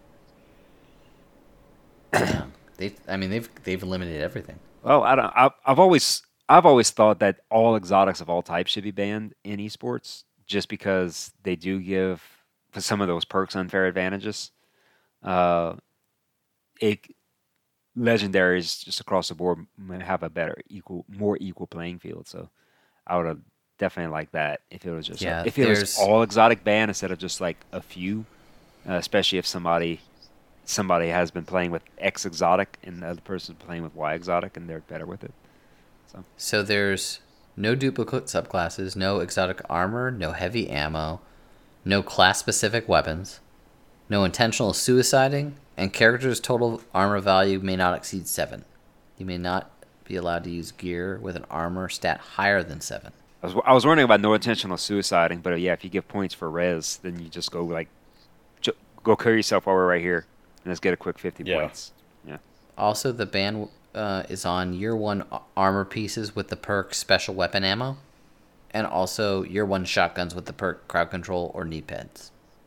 D: armor.
C: They. I mean, they've they've eliminated everything.
D: Well, I don't. I, I've always, I've always thought that all exotics of all types should be banned in esports, just because they do give for some of those perks unfair advantages. Uh, it legendaries just across the board might have a better equal, more equal playing field. So, I would have definitely liked that if it was just
C: Yeah,
D: if it was
C: there's-
D: all exotic ban instead of just like a few, uh, especially if somebody. Somebody has been playing with X exotic and the other person's playing with Y exotic and they're better with it.
C: So there's no duplicate subclasses, no exotic armor, no heavy ammo, no class-specific weapons, no intentional suiciding, and characters' total armor value may not exceed seven. You may not be allowed to use gear with an armor stat higher than seven.
D: I was, I was wondering about no intentional suiciding, but uh, yeah, if you give points for res, then you just go like, ju- go kill yourself while we're right here, and let's get a quick fifty
A: Yeah.
D: points. Yeah.
C: Also, the ban uh, is on year one a- armor pieces with the perk special weapon ammo, and also year one shotguns with the perk crowd control or knee pads.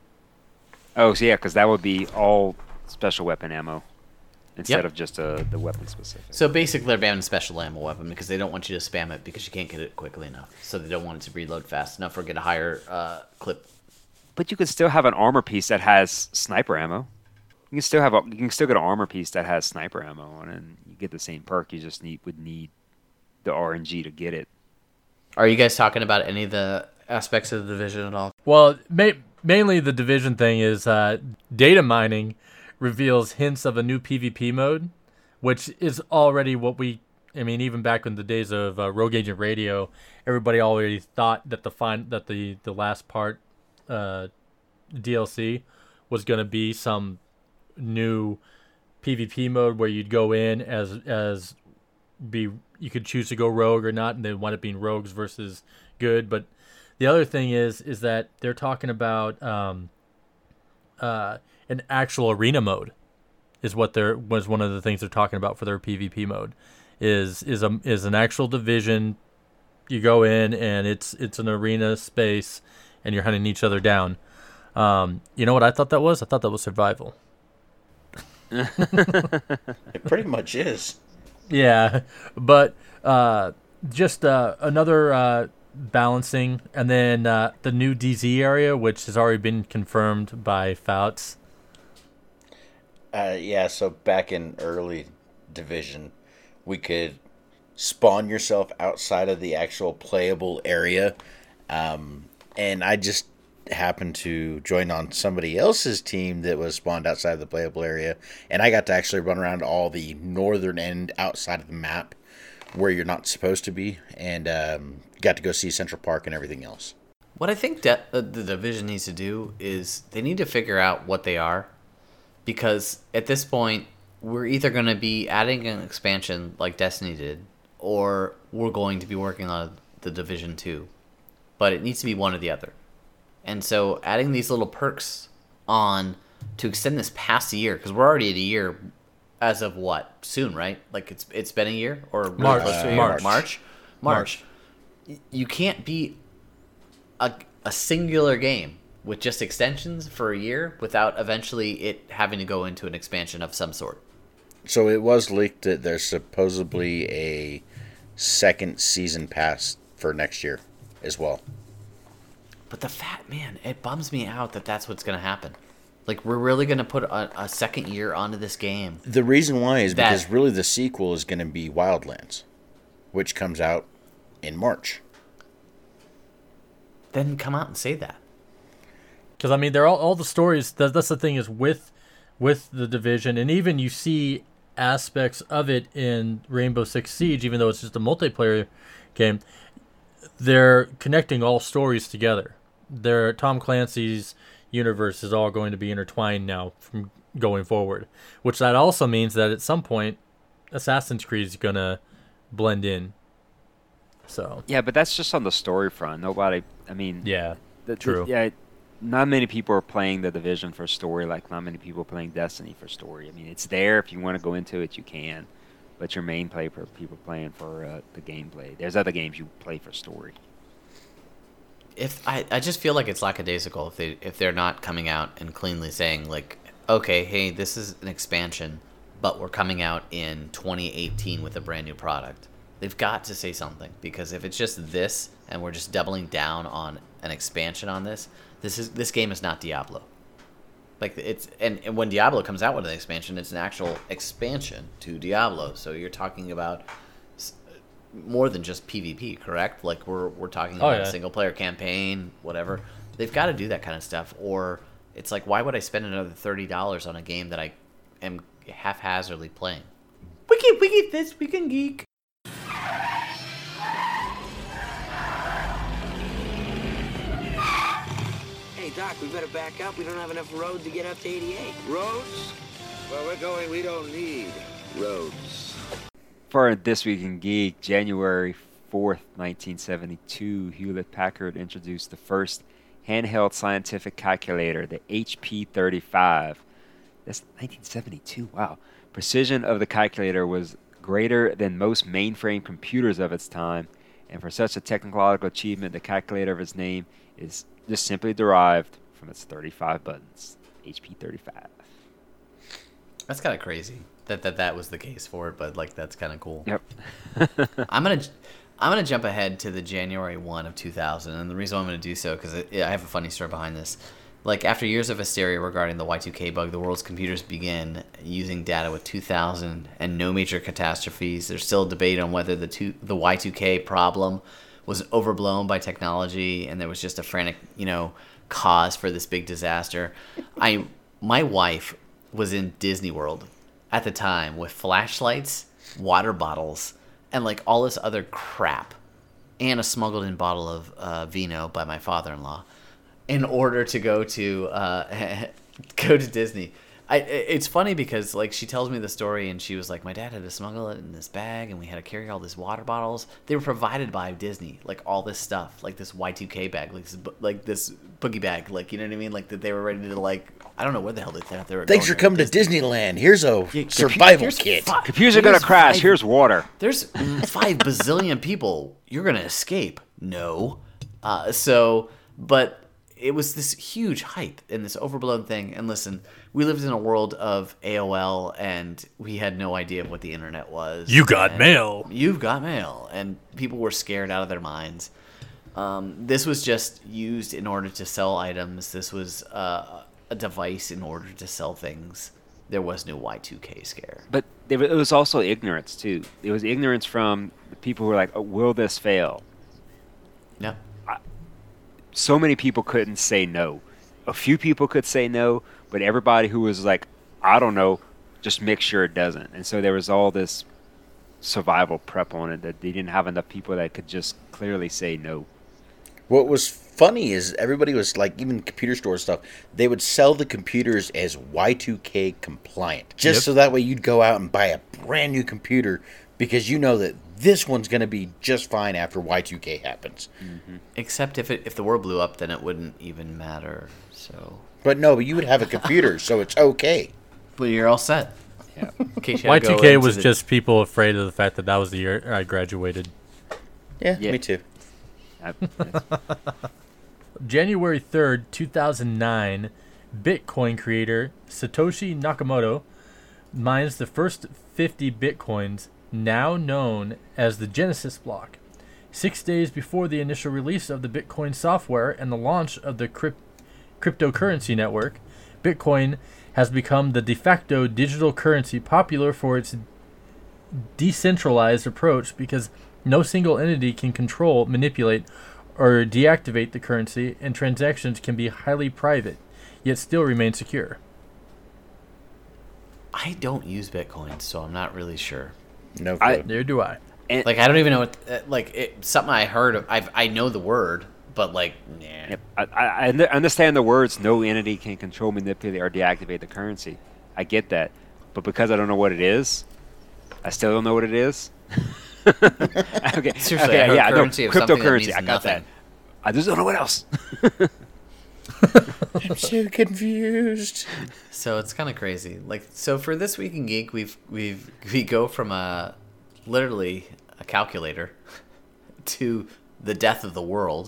D: Oh, so yeah, because that would be all special weapon ammo instead
C: Yep.
D: of just uh, the weapon specific.
C: So basically, they're banning special ammo weapon because they don't want you to spam it because you can't get it quickly enough. So they don't want it to reload fast enough or get a higher uh, clip.
D: But you could still have an armor piece that has sniper ammo. You can still have a, you can still get an armor piece that has sniper ammo on it, and you get the same perk. You just need would need the R N G to get it.
C: Are you guys talking about any of the aspects of the division at all?
F: Well, ma- mainly the division thing is uh, data mining reveals hints of a new PvP mode, which is already what we. I mean, even back in the days of uh, Rogue Agent Radio, everybody already thought that the fin- that the the last part uh, D L C was going to be some new PvP mode where you'd go in as as be you could choose to go rogue or not, and they wind up being rogues versus good. But the other thing is is that they're talking about um, uh, an actual arena mode is what they're was one of the things they're talking about for their PvP mode is is a is an actual division. You go in and it's it's an arena space and you're hunting each other down. Um, you know what I thought that was? I thought that was survival.
A: It pretty much is.
F: Yeah, but uh, just uh, another uh, balancing, and then uh, the new D Z area, which has already been confirmed by Fouts.
A: Uh, yeah, so back in early division, we could spawn yourself outside of the actual playable area. Um, and I just happened to join on somebody else's team that was spawned outside of the playable area. And I got to actually run around all the northern end outside of the map where you're not supposed to be. And um, got to go see Central Park and everything else.
C: What I think de- uh, the division needs to do is they need to figure out what they are, because at this point we're either going to be adding an expansion like Destiny did, or we're going to be working on the Division two, but it needs to be one or the other. And so adding these little perks on to extend this past a year, because we're already at a year as of what? Soon, right? Like it's it's been a year or really
F: March.
C: close to a year?
F: March.
C: March. March. Y- You can't be a a singular game with just extensions for a year without eventually it having to go into an expansion of some sort.
A: So it was leaked that there's supposedly a second season pass for next year as well.
C: But the fat man, it bums me out that that's what's going to happen. Like, we're really going to put a, a second year onto this game.
A: The reason why is
C: That-
A: because really the sequel is going to be Wildlands, which comes out in March.
C: Then come out and say that.
F: Because I mean, they're all, all the stories. That, that's the thing is with with the Division, and even you see aspects of it in Rainbow Six Siege, even though it's just a multiplayer game. They're connecting all stories together. Their Tom Clancy's universe is all going to be intertwined now from going forward, which that also means that at some point, Assassin's Creed is gonna blend in. So
D: Yeah, but that's just on the story front. Nobody, I mean,
F: yeah,
D: the, the-
F: true.
D: yeah, not many people are playing the Division for story, like not many people are playing Destiny for story. I mean, it's there. If you want to go into it, you can. But your main play for people playing for uh, the gameplay. There's other games you play for story.
C: If I, I just feel like it's lackadaisical if they if they're not coming out and cleanly saying like, okay, hey, this is an expansion, but we're coming out in twenty eighteen with a brand new product. They've got to say something, because if it's just this and we're just doubling down on an expansion on this, this is this game is not Diablo. Like it's and, and when Diablo comes out with an expansion, it's an actual expansion to Diablo. So you're talking about s- more than just PvP, correct? Like we're we're talking
F: Oh,
C: about
F: yeah.
C: a single player campaign, whatever. They've got to do that kind of stuff, or it's like, why would I spend another thirty dollars on a game that I am haphazardly playing? We can we get this, we can geek.
G: Hey, Doc, we better back up. We don't have enough road to get up to eighty-eight.
H: Roads? Where we're going, we don't need roads.
D: For This Week in Geek, January fourth, nineteen seventy-two, Hewlett-Packard introduced the first handheld scientific calculator, the H P thirty-five. That's nineteen seventy-two, wow. Precision of the calculator was greater than most mainframe computers of its time, and for such a technological achievement, the calculator of its name is just simply derived from its thirty-five buttons. H P thirty-five.
C: That's kind of crazy that, that that was the case for it, but like that's kind of cool.
D: Yep.
C: I'm gonna I'm gonna jump ahead to the January first of two thousand, and the reason why I'm gonna do so because I have a funny story behind this. Like after years of hysteria regarding the Y two K bug, the world's computers began using data with two thousand and no major catastrophes. There's still a debate on whether the two the Y two K problem was overblown by technology and there was just a frantic, you know, cause for this big disaster. I my wife was in Disney World at the time with flashlights, water bottles, and like all this other crap, and a smuggled in bottle of uh, vino by my father-in-law, in order to go to uh, go to Disney. I, it's funny because like she tells me the story and she was like, my dad had to smuggle it in this bag and we had to carry all these water bottles. They were provided by Disney, like all this stuff, like this Y two K bag, like this, like this boogie bag, like you know what I mean, like that they were ready to like I don't know where the hell they thought they were.
A: Thanks
C: going
A: for coming to
C: Disney.
A: Disneyland. Here's a
C: Yeah,
A: survival
C: here's
A: kit.
C: fi-
D: Computers are going to
C: here's
D: crash.
C: five-
D: Here's water.
C: There's five bazillion people. You're gonna escape. No. Uh, so, but it was this huge hype and this overblown thing. And listen, we lived in a world of A O L, and we had no idea of what the internet was.
F: You got
C: And
F: mail.
C: You've got mail, and people were scared out of their minds. Um, this was just used in order to sell items. This was uh, a device in order to sell things. There was no Y two K scare.
D: But there wa- it was also ignorance, too. It was ignorance from the people who were like, oh, will this fail?
C: No.
D: So many people couldn't say no. A few people could say no, but everybody who was like, I don't know, just make sure it doesn't. And so there was all this survival prep on it that they didn't have enough people that could just clearly say no.
A: What was funny is everybody was like, even computer store stuff, they would sell the computers as Y two K compliant. Just
F: Yep.
A: so that way you'd go out and buy a brand new computer because you know that this one's going to be just fine after Y two K happens.
C: Except if it if the world blew up, then it wouldn't even matter. So
A: But no, but you would have a computer, so it's okay.
C: But you're all set.
D: Yeah.
C: In case you had
F: Y
C: to
F: two
C: go
F: K
C: into
F: was
C: the-
F: just people afraid of the fact that that was the year I graduated.
A: Yeah,
D: Yeah.
A: me too.
D: I- that's-
F: January third, two thousand nine, Bitcoin creator Satoshi Nakamoto mines the first fifty Bitcoins, now known as the Genesis block. Six days before the initial release of the Bitcoin software and the launch of the crypt- cryptocurrency network, Bitcoin has become the de facto digital currency, popular for its decentralized approach because no single entity can control, manipulate, or deactivate the currency, and transactions can be highly private, yet still remain secure.
C: I don't use Bitcoin, so I'm not really sure.
A: No
D: I-
A: clue.
F: Neither do I.
D: and,
C: Like I don't even know what uh, like it, something I heard of. I I know the word, but like nah.
D: Yep. I, I I under- understand the words. No entity can control, manipulate, or deactivate the currency. I get that, but because I don't know what it is, I still don't know what it is. okay.
C: Seriously,
D: okay,
C: I heard
D: yeah,
C: currency
D: no,
C: of something that
D: cryptocurrency.
C: means
D: I got
C: nothing.
D: that. I just don't know what else.
A: I'm so confused.
C: So it's kind of crazy. Like so for this week in geek, we've we've we go from a literally a calculator to the death of the world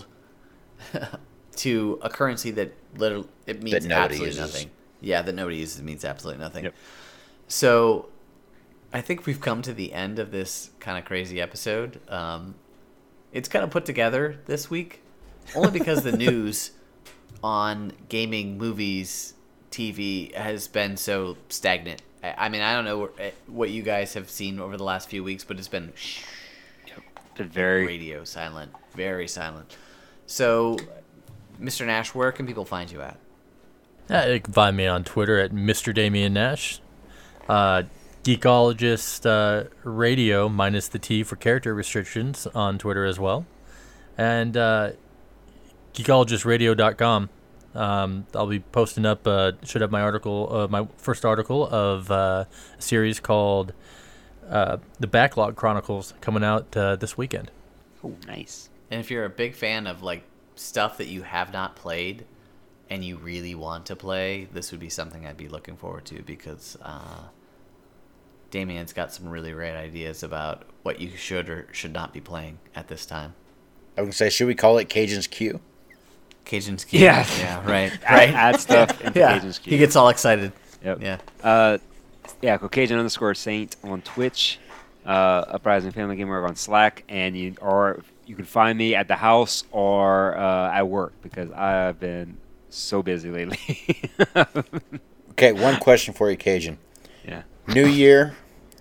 C: to a currency that literally it means
A: That nobody
C: absolutely
A: uses.
C: nothing. Yeah, that nobody uses means absolutely nothing.
D: Yep.
C: So I think we've come to the end of this kind of crazy episode. Um, it's kind of put together this week, only because the news on gaming, movies, T V has been so stagnant. I I mean, I don't know what you guys have seen over the last few weeks, but it's been shh,
D: Been very.
C: radio silent, very silent. So, Mister Nash, where can people find you at?
F: Uh, you can find me on Twitter at Mister Damian Nash. Uh, Geekologist uh, Radio, minus the T for character restrictions, on Twitter as well. And uh, geekologist radio dot com. Um, I'll be posting up, uh, should have my article, uh, my first article of uh, a series called uh, The Backlog Chronicles coming out uh, this weekend.
D: Oh, nice.
C: And if you're a big fan of like stuff that you have not played and you really want to play, this would be something I'd be looking forward to because uh, Damien's got some really great ideas about what you should or should not be playing at this time.
A: I was gonna say, should we call it Cajun's Q?
C: Cajun's Key.
D: Yeah.
C: Yeah, right.
D: Add,
C: Right.
D: add stuff into
C: yeah.
D: Cajun's Key.
C: He gets all excited.
D: Yep.
C: Yeah.
D: Uh, yeah, Caucasian underscore Saint on Twitch, uh, Uprising Family Gamer on Slack, and you or you can find me at the house or uh, at work because I've been so busy lately.
A: Okay, one question for you, Cajun.
D: yeah.
A: New year,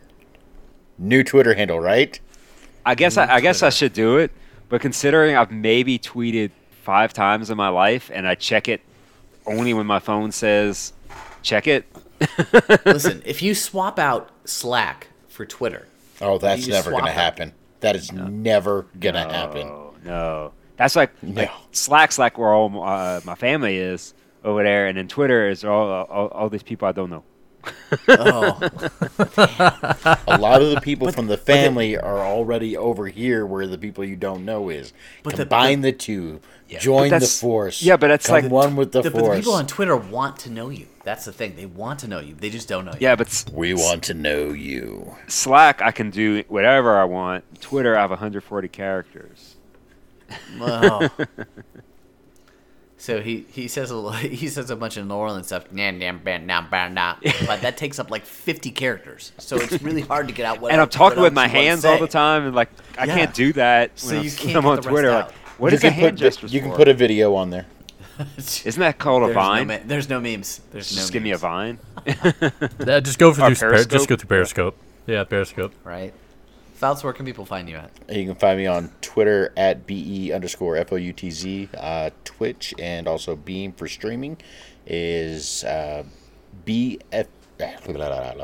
A: new Twitter handle, right?
D: I guess I, I guess I should do it, but considering I've maybe tweeted five times in my life and I check it only when my phone says check it.
C: Listen, if you swap out Slack for Twitter,
A: Oh, that's
C: You just
A: never
C: swap
A: gonna
C: it.
A: happen. That is never gonna happen.
D: No, no. That's like, like
A: No.
D: Slack's like where all uh, my family is over there, and then Twitter is all, all all these people I don't know.
C: oh,
A: A lot of the people from the family are already over here where the people you don't know is.
C: But the-
A: Combine the, two. Join
D: But
A: the
D: that's-
A: force.
D: yeah, but that's
A: Come
D: like-
A: one with the,
C: the, but the
A: force.
C: people on Twitter want to know you. That's the thing. They want to know you. They just don't know you.
D: Yeah, but S-
A: we want to know you.
D: Slack I can do whatever I want. Twitter I have one hundred forty characters.
C: Wow. So he, he says a lo- he says a bunch of New Orleans stuff, nah, nah, bah, nah, bah, nah, but that takes up like fifty characters. So it's really hard to get out what
D: And I'm talking
C: what
D: with my
C: else you wanna
D: hands all
C: say.
D: the time, and like I
C: Yeah.
D: can't do that
C: So
D: when, I'm,
C: you
D: when
C: can't
D: I'm
C: get
D: on
C: the rest
D: Twitter.
C: out.
D: Like, what
A: you
D: is the
A: can
D: hand
A: put,
D: gestures
A: You can
D: for?
A: put a video on there.
D: Isn't that called a
C: There's
D: vine?
C: No, me- there's no memes. There's no
D: Just give me a
C: memes,
D: vine.
F: Uh, just go
D: Or
F: through, per-
D: Periscope?
F: just go through Periscope. Yeah, Periscope.
C: right? Fouts, where can people find you at?
A: You can find me on Twitter at be underscore f o u t z. Uh, Twitch and also Beam for streaming is uh, B F.
F: Tweet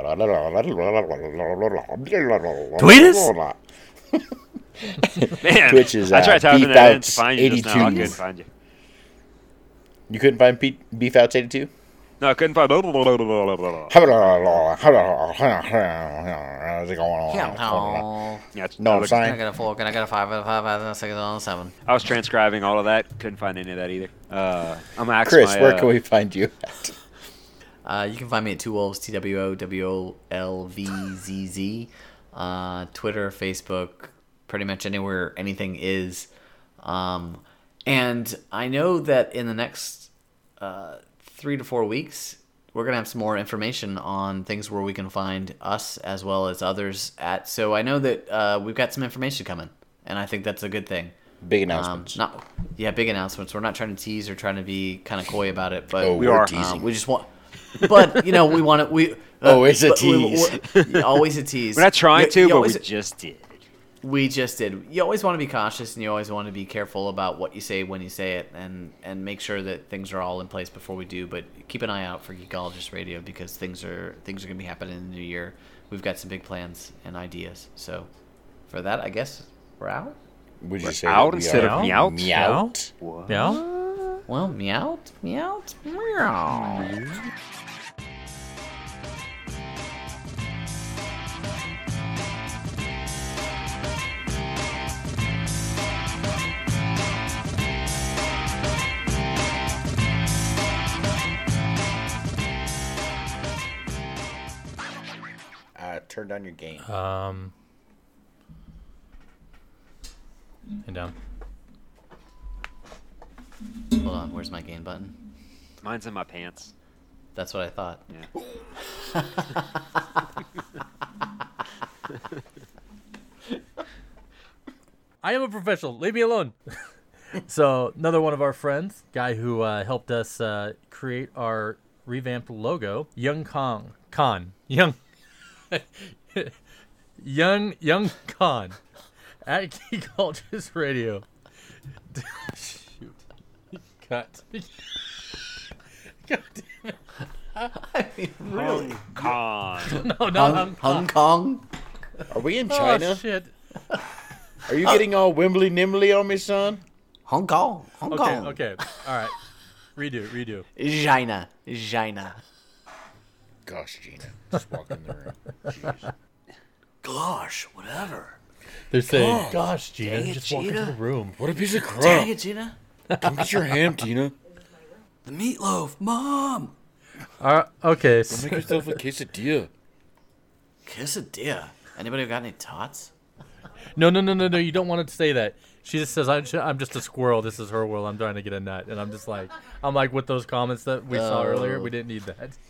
D: Man,
A: Twitch is,
D: I
A: uh,
D: tried typing that in to
A: Beefouts
D: find you just now. I
A: eighty-two.
D: couldn't find you.
A: You couldn't find Pete, Beefouts eighty-two?
D: No, I couldn't find.
A: How's it going on?
D: Yeah, it's-
A: No,
D: I
A: I'm
D: looked-
C: Can I
A: saying.
C: get a four? Can I get a five? Five, five, five, six, seven, seven.
D: I was transcribing all of that. Couldn't find any of that either. Uh, I'm gonna ask
A: Chris,
D: my,
A: where
D: uh,
A: can we find you at?
C: Uh, you can find me at Two Wolves, T W O W O L V Z Z. Uh, Twitter, Facebook, pretty much anywhere anything is. Um, and I know that in the next uh, three to four weeks, we're going to have some more information on things where we can find us as well as others at. So I know that uh, we've got some information coming, and I think that's a good thing.
A: Big
C: Um,
A: announcements.
C: not, yeah, big announcements. We're not trying to tease or trying to be kind of coy about it, but
A: Oh,
D: we
A: we're
D: are.
A: teasing.
C: um, we just want, but you know, we want to. We uh,
A: Oh, it's a
C: but we-
A: tease.
C: we- yeah, always a tease.
D: We're not trying
C: You-
D: to,
C: you
D: but
C: always-
D: we just did.
C: we just did. You always want to be cautious, and you always want to be careful about what you say when you say it, and and make sure that things are all in place before we do. But keep an eye out for Geekologist Radio because things are things are going to be happening in the new year. We've got some big plans and ideas. So for that, I guess we're out.
A: Would you
D: We're
A: say
D: out
A: that we
D: instead
A: are
D: of meowed?
A: meowed?
F: Yeah.
C: Well, meow, meow, meow.
A: Uh, turn down your game.
F: Um. And down.
C: Hold on, where's my gain button?
D: Mine's in my pants.
C: That's what I thought.
D: Yeah.
F: I am a professional. Leave me alone. So another one of our friends, guy who uh, helped us uh, create our revamped logo, Young Kong Khan, Young, Young Young Khan, at Geekologist Radio. Shoot, cut. God damn it.
C: I mean, really?
D: Con.
F: No, no,
C: Hong, Hong Kong?
A: Are we in
F: Oh
A: China?
F: shit.
A: Are you getting all wimbly nimbly on me, son?
C: Hong Kong. Hong
F: Okay,
C: Kong.
F: okay, all right. Redo, redo.
C: China. China.
A: Gosh, Gina. Just walk in the room. Jeez.
C: Gosh, whatever.
F: They're saying, "Gosh, Gina,
C: Dang it,
F: just walk into
C: Gina.
F: the room."
A: What a piece of
C: Dang
A: crap.
C: it, Gina.
A: Come get your ham, Tina.
C: The meatloaf. Mom.
F: Uh, okay.
A: Go
F: So,
A: make yourself a quesadilla.
C: Quesadilla. Anybody got any tots?
F: no, no, no, no, no. You don't want to say that. She just says, I, "I'm just a squirrel. This is her world. I'm trying to get a nut." And I'm just like, I'm like with those comments that we saw earlier. We didn't need that.